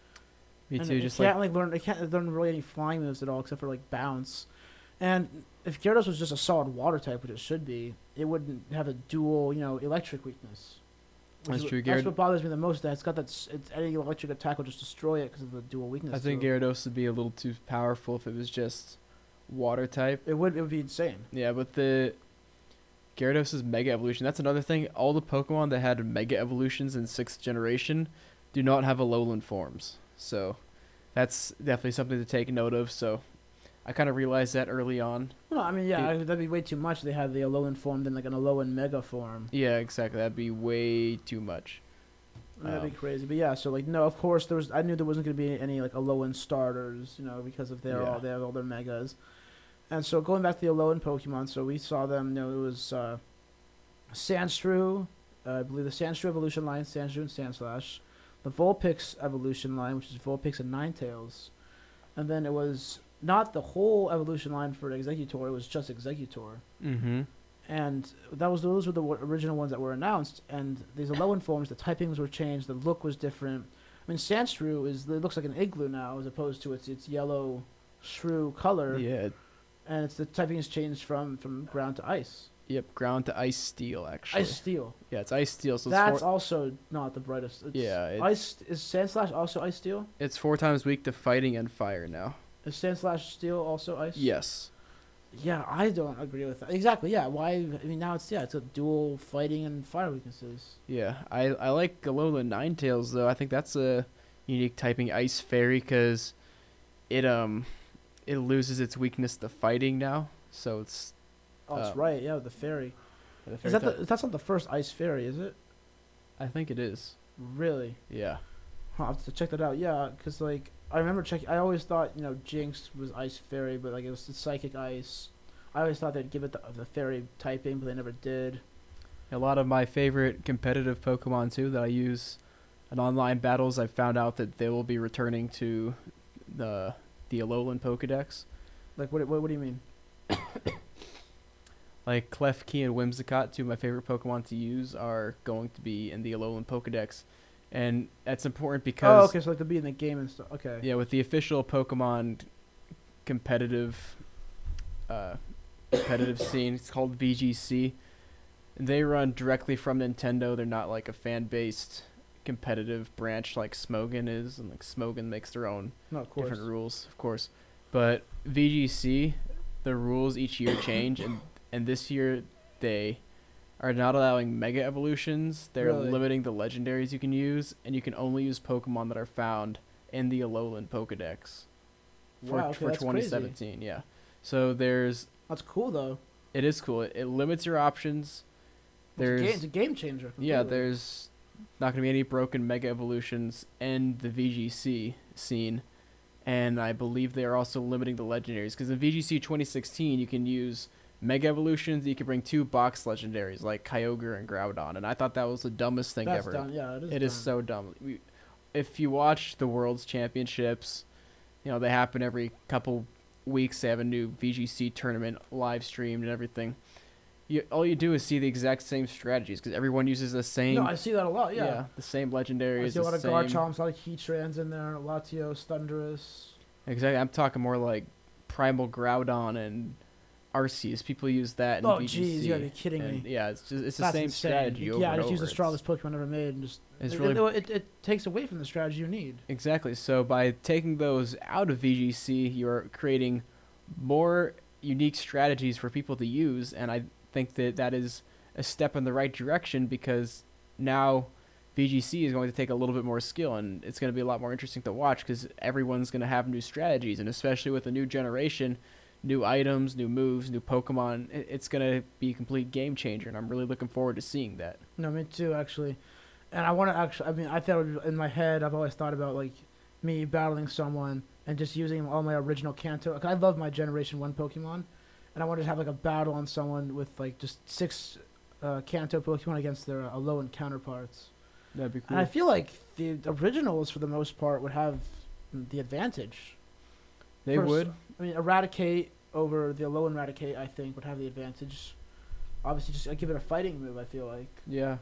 Me And too. it Just can't like. like learn. It can't learn really any flying moves at all except for like bounce. And if Gyarados was just a solid water type, which it should be, it wouldn't have a dual, you know, electric weakness. Which That's is true, what- That's Gyarad- what bothers me the most. That it's got that. s- It's any electric attack will just destroy it because of the dual weakness. I think to it. Gyarados would be a little too powerful if it was just water type. it would. It would be insane. Yeah, but the Gyarados' Mega Evolution, that's another thing. All the Pokemon that had Mega Evolutions in sixth generation do not have Alolan forms. So that's definitely something to take note of. So I kind of realized that early on. No, I mean, yeah, It- I- that'd be way too much. They had the Alolan form, then like an Alolan Mega form. Yeah, exactly. That'd be way too much. That'd be Um, crazy. But yeah, so like, no, of course there was. I knew there wasn't gonna be any like Alolan starters, you know, because of their Yeah. all they have all their megas. And so going back to the Alolan Pokemon, so we saw them. You know, it was uh, Sandshrew, uh, I believe the Sandshrew evolution line, Sandshrew and Sandslash, the Vulpix evolution line, which is Vulpix and Ninetales, and then it was not the whole evolution line for Executor. It was just Executor. Mm-hmm. And that was those were the w- original ones that were announced. And these Alolan forms, the typings were changed, the look was different. I mean, Sandshrew is it looks like an igloo now, as opposed to its its yellow shrew color, Yeah, and it's the typing is changed from from ground to ice. Yep, ground to ice steel actually. Ice steel. Yeah, it's ice steel. So it's That's four, also not the brightest. It's Yeah, it's- ice is Sand Slash also ice steel? it's four times weak to fighting and fire now. Is Sand Slash steel also ice? Yes. Yeah, I don't agree with that. Exactly. Yeah. Why? I mean, now it's yeah, it's a dual fighting and fire weaknesses. Yeah, I I like Alolan Ninetales though. I think that's a unique typing ice fairy because it um it loses its weakness to fighting now. So it's Oh, that's Uh, right. Yeah, the fairy. the Is fairy that type- the, that's not the first ice fairy, is it? I think it is. Really? Yeah. Huh, I'll have to check that out. Yeah, because like I remember checking. I always thought you know Jinx was ice fairy, but like it was the psychic ice. I always thought they'd give it the, the fairy typing, but they never did. A lot of my favorite competitive Pokemon too that I use in online battles, I found out that they will be returning to the the Alolan Pokedex. Like what? What, what do you mean? Like Klefki and Whimsicott, two of my favorite Pokemon to use, are going to be in the Alolan Pokedex. And that's important because Oh, okay. So like to be in the game and stuff. Okay. yeah, with the official Pokemon competitive uh, competitive scene, it's called V G C. They run directly from Nintendo. They're not like a fan-based competitive branch like Smogon is, and like Smogon makes their own No, of course. different rules, of course. But V G C, the rules each year change, and and this year they are not allowing Mega Evolutions. They're Really? limiting the legendaries you can use, and you can only use Pokemon that are found in the Alolan Pokedex for Wow, okay, for that's crazy. twenty seventeen. Yeah, so there's That's cool though. it is cool. It, it limits your options. It's a, There's game, it's a game changer. yeah, completely. there's not gonna be any broken Mega Evolutions in the V G C scene, and I believe they are also limiting the legendaries because in V G C twenty sixteen you can use Mega Evolutions. You can bring two box legendaries like Kyogre and Groudon, and I thought that was the dumbest thing That's ever. dumb. Yeah, it is. It is dumb. so dumb. We, if you watch the World's Championships, you know they happen every couple weeks. They have a new V G C tournament live streamed and everything. You, all you do is see the exact same strategies because everyone uses the same. No, I see that a lot. Yeah. the same legendaries. I see a lot the of same- Garchomps, a lot of Heatrans in there, Latios, Thundurus. Exactly. I'm talking more like Primal Groudon and Arceus. People use that in Oh, V G C. jeez, you gotta be kidding and me. Yeah, it's just it's the That's same insane. strategy You- over Yeah, and just use the over. strongest Pokemon ever made, and just It's it, really- it, it, it takes away from the strategy you need. Exactly. So by taking those out of V G C, you're creating more unique strategies for people to use, and I think that that is a step in the right direction because now V G C is going to take a little bit more skill, and it's going to be a lot more interesting to watch because everyone's going to have new strategies, and especially with the new generation, new items, new moves, new Pokemon, it- it's going to be a complete game changer, and I'm really looking forward to seeing that. No, me too, actually. And I want to actually. I mean, I thought it would- in my head, I've always thought about like me battling someone and just using all my original Kanto. 'Cause I love my Generation One Pokemon, and I wanted to have like a battle on someone with like just six uh, Kanto Pokemon against their uh, Alolan counterparts. That'd be cool. And I feel like the originals, for the most part, would have the advantage. They First- would. I mean, Eradicate over the Alolan Eradicate, I think, would have the advantage. Obviously, just uh, give it a fighting move. I feel like Yeah.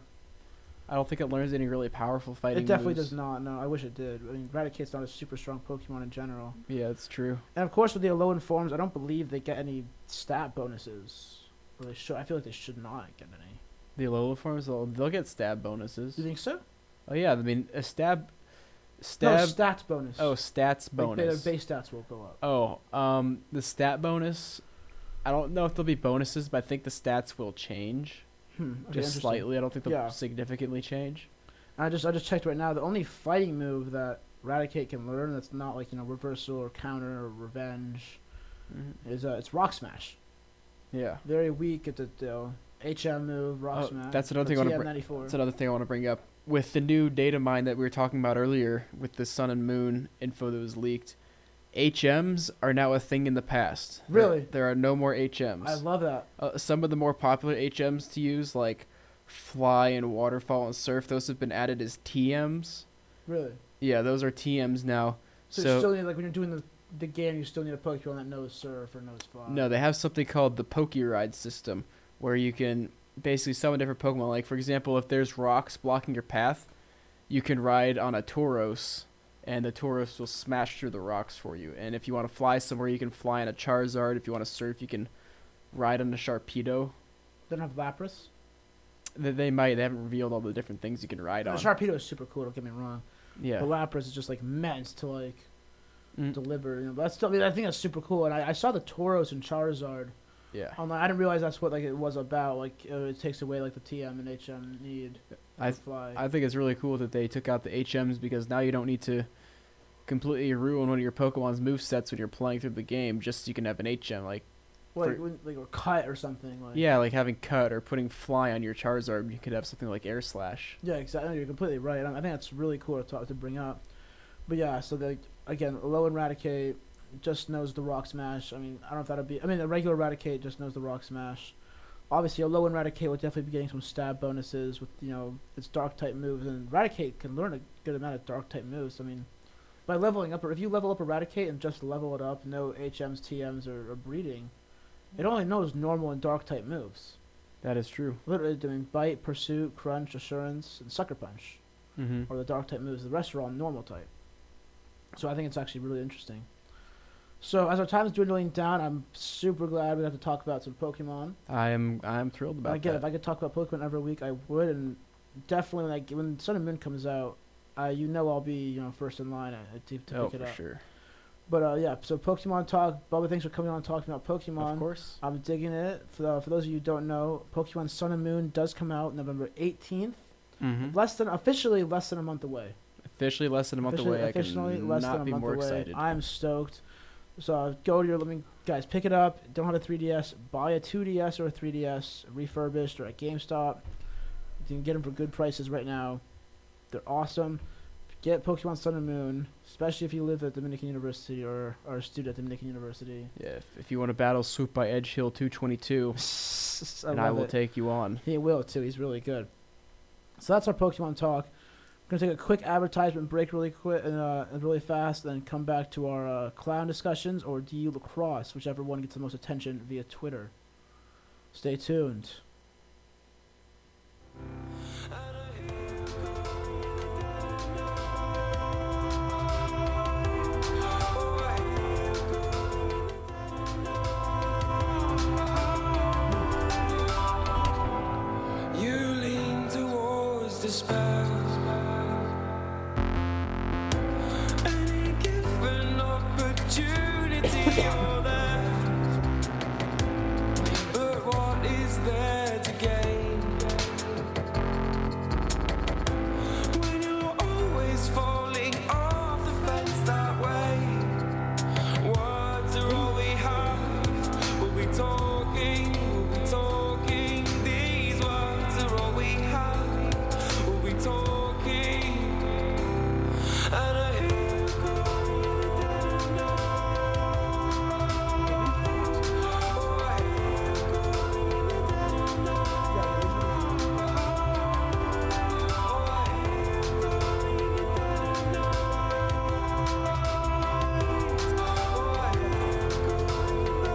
I don't think it learns any really powerful fighting it definitely moves. does not. No, I wish it did. I mean, Eradicate's not a super strong Pokemon in general. Yeah, it's true. And of course, with the Alolan forms, I don't believe they get any stat bonuses. Or they should. I feel like they should not get any. The Alola forms, they'll, they'll get stab bonuses. Do you think so? Oh yeah, I mean a stab, No, stab. stats bonus. oh, stats Like, their bonus. base stats will go up. oh, um, the stat bonus. I don't know if there'll be bonuses, but I think the stats will change Hmm. Okay, just interesting. slightly. I don't think they'll Yeah. significantly change. I just I just checked right now. The only fighting move that Eradicate can learn that's not like you know reversal or counter or revenge is uh it's Rock Smash. Yeah. Very weak at the, the H M move, Rock Oh, Smash. that's another or thing I wanna T M br- ninety-four. That's another thing I want to bring up. With the new data mine that we were talking about earlier, with the Sun and Moon info that was leaked, H Ms are now a thing in the past. There- Really? There, are no more H Ms. I love that. Uh, some of the more popular H Ms to use, like Fly and Waterfall and Surf, those have been added as T Ms. Really. Yeah, those are T Ms now. So, So, you still need like when you're doing the the game, you still need a Pokemon that knows Surf or knows Fly. no, they have something called the Poke Ride system, where you can basically summon different Pokemon. Like, for example, if there's rocks blocking your path, you can ride on a Tauros, and the Tauros will smash through the rocks for you. And if you want to fly somewhere, you can fly on a Charizard. If you want to surf, you can ride on a Sharpedo. They don't have Lapras. They, they might. They haven't revealed all the different things you can ride The on. Sharpedo is super cool. Don't get me wrong. Yeah. But Lapras is just like meant to like Mm, deliver. You know, but that's still. I, mean, I think that's super cool. And I, I saw the Tauros and Charizard yeah. online. I didn't realize that's what like it was about. Like uh, it takes away like the T M and H M need. I to fly. I think it's really cool that they took out the H Ms because now you don't need to completely ruin one of your Pokemon's movesets when you're playing through the game just so you can have an H M. Like, like, for- when, like or cut or something. Like, yeah, like having Cut or putting Fly on your Charizard, you could have something like Air Slash. Yeah, exactly. You're completely right. I, I think that's really cool to talk, to bring up. But yeah, so the again, low Eradicate just knows the Rock Smash. I mean, I don't know if that'll be. I mean, a regular Eradicate just knows the Rock Smash. Obviously, a low Eradicate would definitely be getting some stab bonuses with you know its Dark type moves, and Eradicate can learn a good amount of Dark type moves. I mean, by leveling up, or if you level up Eradicate and just level it up, no H Ms, T Ms, or, or breeding, it only knows normal and Dark type moves. That is true. Literally doing Bite, Pursuit, Crunch, Assurance, and Sucker Punch. Mm-hmm. Or the Dark type moves. The rest are all normal type. So I think it's actually really interesting. So as our time is dwindling down, I'm super glad we got to talk about some Pokemon. I am I am thrilled And about again, that. if I could talk about Pokemon every week, I would. And definitely, like when Sun and Moon comes out, uh, you know I'll be you know first in line uh, to, to oh, pick it for up. sure. But uh, yeah, so Pokemon talk. Bubba, thanks for coming on and talking about Pokemon. Of course. I'm digging it. For the, for those of you who don't know, Pokemon Sun and Moon does come out November eighteenth. Mm-hmm. Less than officially less than a month away. Officially less than a month officially, away. officially I can less not than a be month more away. excited. I'm stoked. So uh, go to your living guys, pick it up. Don't have a three D S, buy a two D S or a three D S refurbished or at GameStop. You can get them for good prices right now. They're awesome. Get Pokemon Sun and Moon, especially if you live at Dominican University or are a student at Dominican University. Yeah, if, if you want to battle Swoop by Edge Hill two twenty-two, I and I love will it. take you on. He will too. He's really good. So that's our Pokemon talk. We're gonna take a quick advertisement break, really quick and uh, and really fast, then come back to our uh, clown discussions or D U lacrosse, whichever one gets the most attention via Twitter. Stay tuned. You lean towards despair. Any given opportunity, you're there. But what is there to gain when you're always falling off the fence that way? Words are all we have. We'll be talking, we'll be talking. These words are all we have. We'll be talking. And I hear you calling in the dead of night. Oh, I hear you calling in the dead of night. Oh, I hear you calling in the dead of night. Oh, I hear you calling in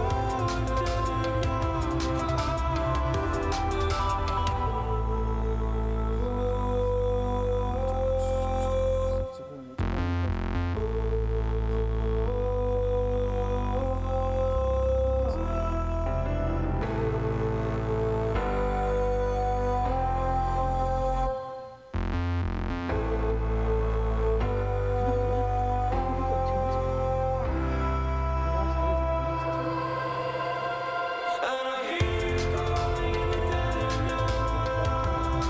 And I hear you calling in the dead of night.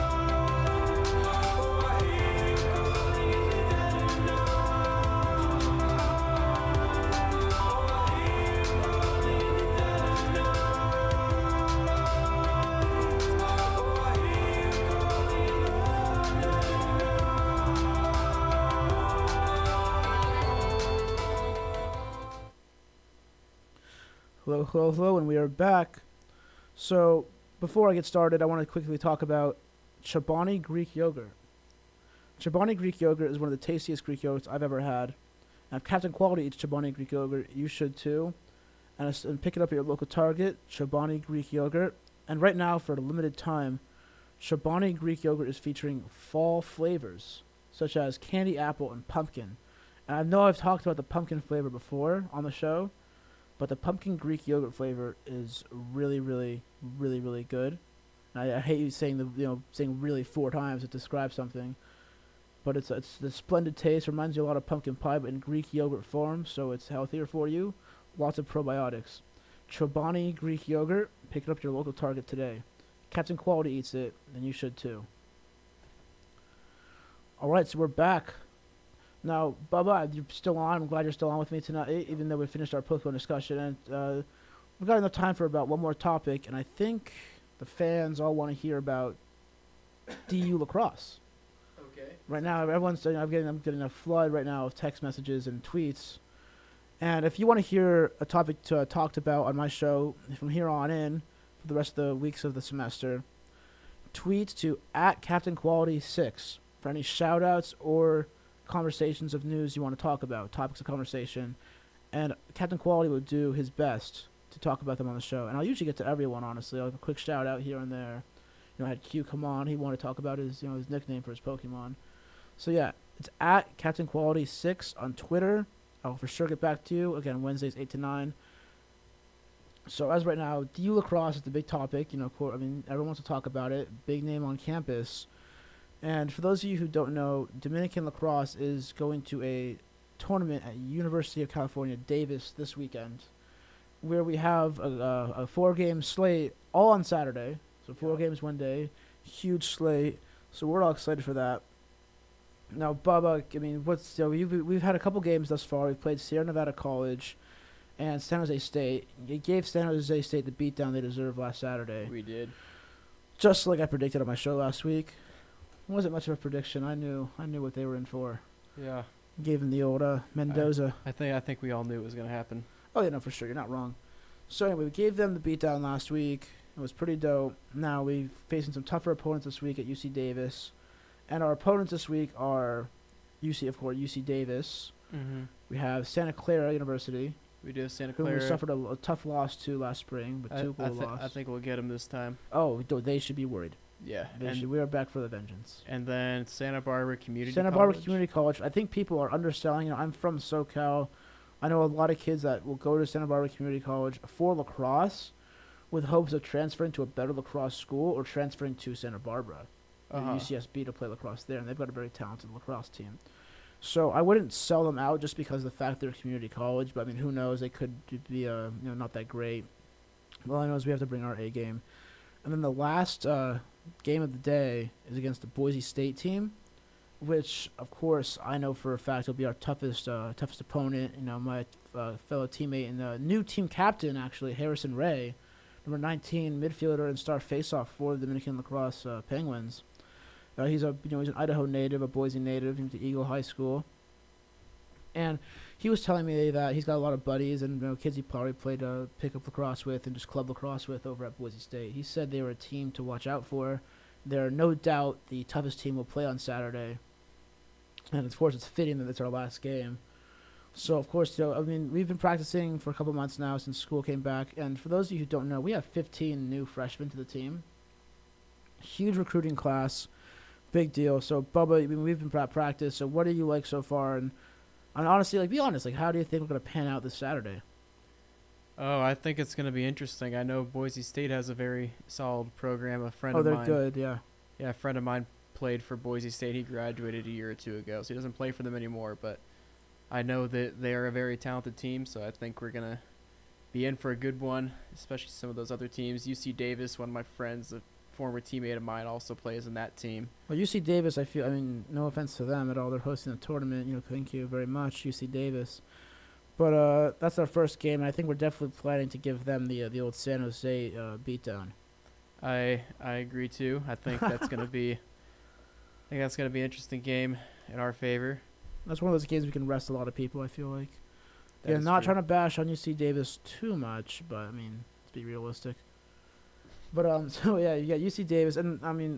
Oh, I hear you calling in the dead of night. Oh, I hear you calling in the dead of night. Oh, I hear you calling in the Hello, hello, hello, and we are back. So, before I get started, I want to quickly talk about Chobani Greek yogurt. Chobani Greek yogurt is one of the tastiest Greek yogurts I've ever had. And if Captain Quality eats Chobani Greek yogurt, you should too. And, it's- and pick it up at your local Target, Chobani Greek yogurt. And right now, for a limited time, Chobani Greek yogurt is featuring fall flavors, such as candy apple and pumpkin. And I know I've talked about the pumpkin flavor before on the show, but the pumpkin Greek yogurt flavor is really, really, really, really good. I, I hate you saying the you know saying really four times to describe something, but it's it's the splendid taste. Reminds you a lot of pumpkin pie, but in Greek yogurt form, so it's healthier for you. Lots of probiotics. Chobani Greek yogurt. Pick it up at your local Target today. Captain Quality eats it, and you should too. All right, so we're back. Now, Bubba, you're still on. I'm glad you're still on with me tonight, even though we finished our Pokemon discussion. And uh, we've got enough time for about one more topic, and I think the fans all want to hear about D U lacrosse. Okay. Right now, everyone's. I'm getting. I'm getting a flood right now of text messages and tweets. And if you want to hear a topic to, uh, talked about on my show from here on in for the rest of the weeks of the semester, tweet to at Captain Quality six for any shout outs or conversations of news you want to talk about, topics of conversation. And Captain Quality will do his best to talk about them on the show. And I'll usually get to everyone, honestly. I'll have a quick shout out here and there. You know, I had Q come on. He wanted to talk about his, you know, his nickname for his Pokemon. So yeah, it's at Captain Quality six on Twitter. I'll for sure get back to you. Again, Wednesdays eight to nine. So as right now, D U lacrosse is the big topic. You know, co- I mean, everyone wants to talk about it. Big name on campus. And for those of you who don't know, Dominican lacrosse is going to a tournament at University of California, Davis this weekend, where we have a, a, a four-game slate all on Saturday. So four games one day, huge slate. So we're all excited for that. Now, Bubba, I mean, what's you know, we've we've had a couple games thus far. We've played Sierra Nevada College and San Jose State. It gave San Jose State the beatdown they deserved last Saturday. We did. Just like I predicted on my show last week. It wasn't much of a prediction. I knew I knew what they were in for. Yeah. Gave them the old uh, Mendoza. I think I think we all knew it was gonna happen. Oh yeah, no, for sure. You're not wrong. So anyway, we gave them the beatdown last week. It was pretty dope. Now we're facing some tougher opponents this week at U C Davis. And our opponents this week are U C, of course, U C Davis. Mm-hmm. We have Santa Clara University, We do Santa who we Clara. suffered a, a tough loss to last spring, but I, two I, goal thi- loss. I think we'll get them this time. Oh, th- they should be worried. Yeah. They And, should, we are back for the vengeance. and then Santa Barbara Community Santa Barbara College. Community College. I think people are underselling. You know, I'm from SoCal. I know a lot of kids that will go to Santa Barbara Community College for lacrosse, with hopes of transferring to a better lacrosse school or transferring to Santa Barbara, Uh-huh. U C S B, to play lacrosse there, and they've got a very talented lacrosse team. So I wouldn't sell them out just because of the fact they're a community college. But I mean, who knows? They could d- be uh, you know not that great. All I know is we have to bring our A game. And then the last uh, game of the day is against the Boise State team, which of course I know for a fact will be our toughest uh, toughest opponent. You know, my uh, fellow teammate and uh, new team captain actually, Harrison Ray, number nineteen midfielder and star faceoff for the Dominican Lacrosse uh, Penguins. Uh, he's a you know he's an Idaho native, a Boise native. He went to Eagle High School, and he was telling me that he's got a lot of buddies and you know, kids he probably played uh, pickup lacrosse with and just club lacrosse with over at Boise State. He said they were a team to watch out for. They're no doubt the toughest team we'll play on Saturday, and of course it's fitting that it's our last game. So of course, you know, I mean, we've been practicing for a couple months now since school came back, and for those of you who don't know, we have fifteen new freshmen to the team. Huge recruiting class. Big deal. So, Bubba, I mean, we've been at practice. So, what do you like so far? And, and honestly, like, be honest. Like, how do you think we're gonna pan out this Saturday? Oh, I think it's going to be interesting. I know Boise State has a very solid program. A friend Oh, of they're mine. good. Yeah. Yeah, a friend of mine played for Boise State. He graduated a year or two ago, so he doesn't play for them anymore. But I know that they are a very talented team, so I think we're gonna be in for a good one, especially some of those other teams. U C Davis, one of my friends, a former teammate of mine, also plays in that team. Well, U C Davis, I feel. I mean, no offense to them at all. They're hosting a tournament. You know, thank you very much, U C Davis. But uh, that's our first game, and I think we're definitely planning to give them the uh, the old San Jose uh, beatdown. I I agree too. I think that's gonna be, I think that's gonna be an interesting game in our favor. That's one of those games we can rest a lot of people. I feel like. That yeah, is not true. trying to bash on U C Davis too much, but I mean, let's be realistic. But um, so yeah, you got U C Davis, and I mean,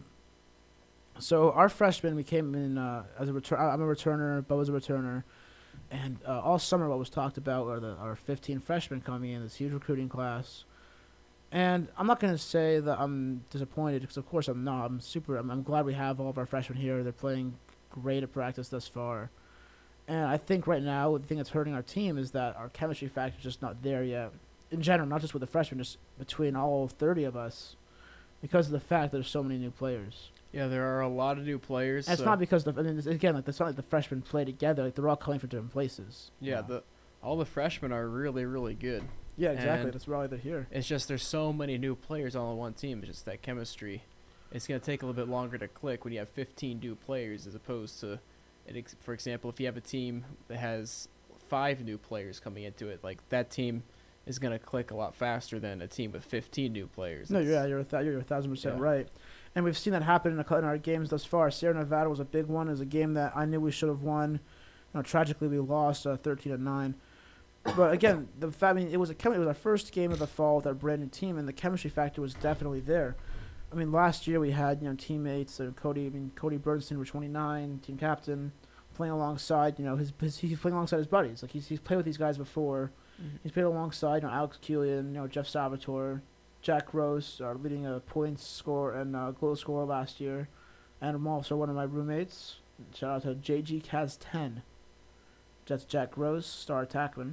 so our freshmen, we came in uh, as a return. I'm a returner. Bubba's a returner, and uh, all summer, what was talked about are the our fifteen freshmen coming in, this huge recruiting class. And I'm not gonna say that I'm disappointed, because of course I'm not. I'm super. I'm, I'm glad we have all of our freshmen here. They're playing great at practice thus far. And I think right now the thing that's hurting our team is that our chemistry factor is just not there yet. In general, not just with the freshmen, just between all thirty of us, because of the fact there's so many new players. Yeah, there are a lot of new players. And it's so- not because the I mean, it's, again, like it's not like the freshmen play together. Like they're all coming from different places. Yeah, the all the freshmen are really, really good. yeah, exactly. and- That's why they're here. It's just there's so many new players all on one team. It's just that chemistry. It's gonna take a little bit longer to click when you have fifteen new players as opposed to, an ex- for example, if you have a team that has five new players coming into it, like that team is gonna click a lot faster than a team with fifteen new players. No, It's- yeah, you're a th- you're a thousand percent Yeah. right. And we've seen that happen in, a, cou- in our games thus far. Sierra Nevada was a big one. It was a game that I knew we should have won. You know, tragically, we lost uh, thirteen to nine. But again, the fa- I mean, it was a chem- it was our first game of the fall with our brand new team, and the chemistry factor was definitely there. I mean, last year we had you know teammates, uh, Cody. I mean, Cody Bernstein was twenty-nine, team captain, playing alongside you know his, his he's playing alongside his buddies. Like he's he's played with these guys before. Mhm. He's played alongside you know Alex Kulian, you know Jeff Salvatore, Jack Rose, our leading a points score and uh, goal scorer last year, and I'm also one of my roommates. Shout out to J G Kaz ten. That's Jack Rose, star attackman.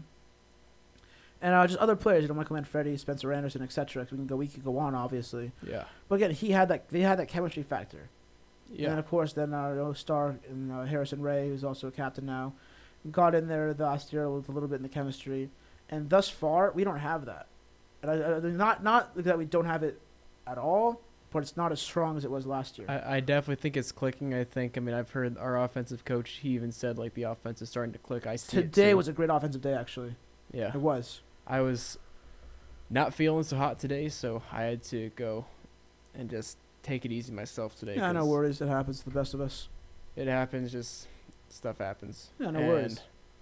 And uh, just other players, you know, Michael Manfredi, Spencer Anderson, et cetera. We can go, we could go on, obviously. Yeah. But again, he had that, they had that chemistry factor. And then Yeah. of course, then our uh, star in uh, Harrison Ray, who's also a captain now, got in there the last year with a little bit in the chemistry, and thus far we don't have that. And I, I, not not that we don't have it at all, but it's not as strong as it was last year. I, I definitely think it's clicking. I think. I mean, I've heard our offensive coach. He even said like the offense is starting to click. I see it Today too. was a great offensive day, actually. Yeah. It was. I was not feeling so hot today, so I had to go and just take it easy myself today. Yeah, no 'cause worries. It happens to the best of us. It happens. Just stuff happens. Yeah, no and worries.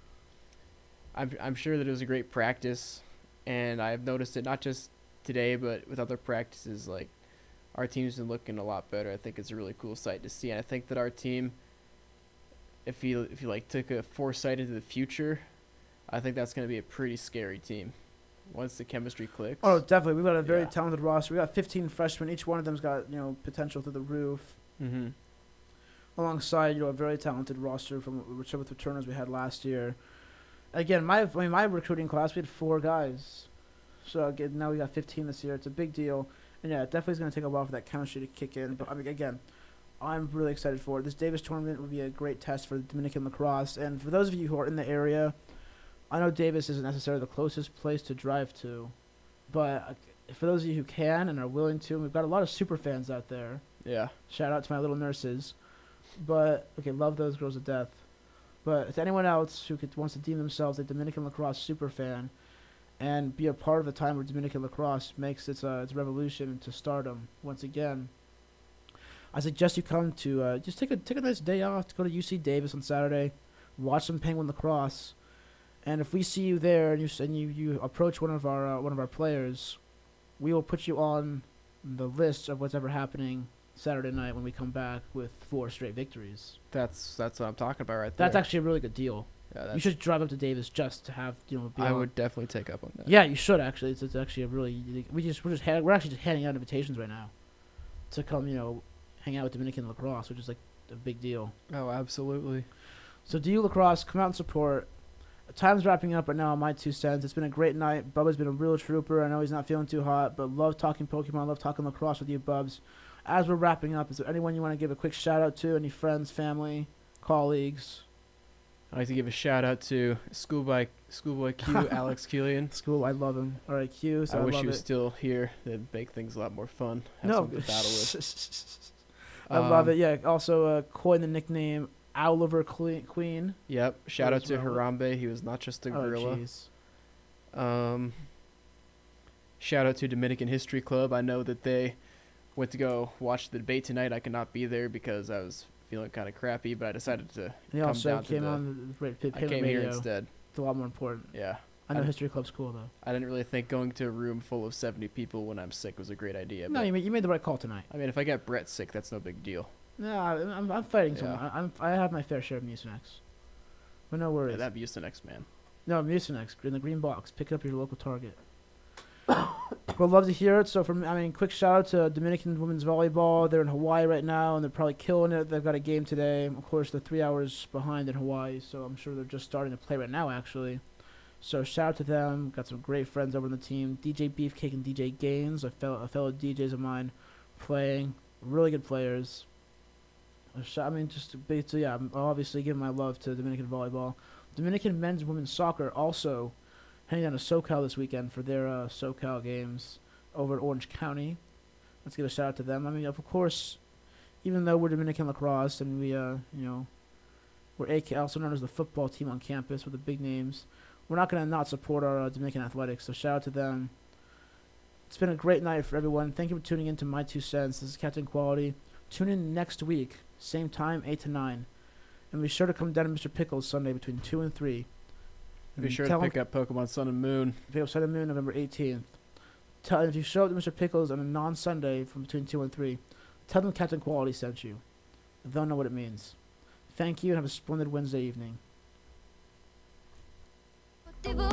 I'm I'm sure that it was a great practice, and I've noticed it not just today, but with other practices. Like our team's been looking a lot better. I think it's a really cool sight to see, and I think that our team, if you if you like took a foresight into the future, I think that's going to be a pretty scary team once the chemistry clicks. Oh, definitely. We've got a very Yeah. talented roster. We got fifteen freshmen. Each one of them's got you know potential through the roof. Mm-hmm. Alongside you know a very talented roster from whichever returners we had last year. Again, my I mean my recruiting class we had four guys, so again now we got fifteen this year. It's a big deal, and yeah, it definitely is going to take a while for that chemistry to kick in. But I mean again, I'm really excited for it. This Davis tournament would be a great test for Dominican lacrosse, and for those of you who are in the area, I know Davis isn't necessarily the closest place to drive to, but uh, for those of you who can and are willing to, we've got a lot of super fans out there. Yeah. Shout out to my little nurses. But, okay, love those girls to death. But to anyone else who could, wants to deem themselves a Dominican lacrosse super fan and be a part of the time where Dominican lacrosse makes its, uh, its revolution into stardom once again, I suggest you come to uh, just take a take a nice day off to go to U C Davis on Saturday, watch some Penguin lacrosse, and if we see you there and you s- and you, you approach one of our uh, one of our players, we will put you on the list of what's ever happening Saturday night when we come back with four straight victories. That's that's what I'm talking about right there. That's actually a really good deal. Yeah, You that's, should drive up to Davis just to have you know. Be I on- would definitely take up on that. Yeah, you should actually. It's, it's actually a really. We just we're just ha- we're actually just handing out invitations right now, to come you know, hang out with Dominican lacrosse, which is like a big deal. Oh, absolutely. So D U lacrosse, come out and support. Time's wrapping up right now on my two cents. It's been a great night. Bubba's been a real trooper. I know he's not feeling too hot, but love talking Pokemon. Love talking lacrosse with you, Bubs. As we're wrapping up, is there anyone you want to give a quick shout out to? Any friends, family, colleagues? I'd like to give a shout out to Schoolboy Schoolboy Q, Alex Killian. School, I love him. All right, Q. So I I, wish love he was it. still here. That'd make things a lot more fun. Have No, something to battle with. I love Um, it. Yeah. Also, uh, coined the nickname Oliver Cle- Queen. Yep. Shout out was to relevant. Harambe. He was not just a Oh, gorilla. jeez. Um, shout out to Dominican History Club. I know that they went to go watch the debate tonight. I could not be there because I was feeling kind of crappy, but I decided to And he come also down to came the. on the, the, I the came radio. here instead. It's a lot more important. Yeah. I know I- History Club's cool though. I didn't really think going to a room full of seventy people when I'm sick was a great idea. No, but, you made, you made the right call tonight. I mean, if I get Brett sick, that's no big deal. No, I'm, I'm fighting someone. Yeah. I, I'm I have my fair share of Mucinex, but no Yeah, worries. that'd be Mucinex, man. no Mucinex in the green box. Pick it up at your local Target. Of Would love to hear it. So, from I mean, quick shout out to Dominican women's volleyball. They're in Hawaii right now, and they're probably killing it. They've got a game today. Of course, they're three hours behind in Hawaii, so I'm sure they're just starting to play right now, actually. So, shout out to them. Got some great friends over on the team. D J Beefcake and D J Gaines, a fellow, a fellow D Js of mine, playing. Really good players. A sh- I mean, just basically, yeah, I'm obviously giving my love to Dominican volleyball. Dominican men's and women's soccer also heading down to SoCal this weekend for their uh, SoCal games over at Orange County. Let's give a shout out to them. I mean, of course, even though we're Dominican lacrosse and we, uh, you know, we're A K, also known as the football team on campus with the big names, we're not going to not support our uh, Dominican athletics. So shout out to them. It's been a great night for everyone. Thank you for tuning in to My Two Cents. This is Captain Quality. Tune in next week, same time, eight to nine. And be sure to come down to Mister Pickles Sunday between two and three. Be And sure to tell pick up Pokemon Sun and Moon. Pick up Sun and Moon November eighteenth. Tell, if you show up to Mister Pickles on a non-Sunday from between two and three, tell them Captain Quality sent you. They'll know what it means. Thank you and have a splendid Wednesday evening. Motivo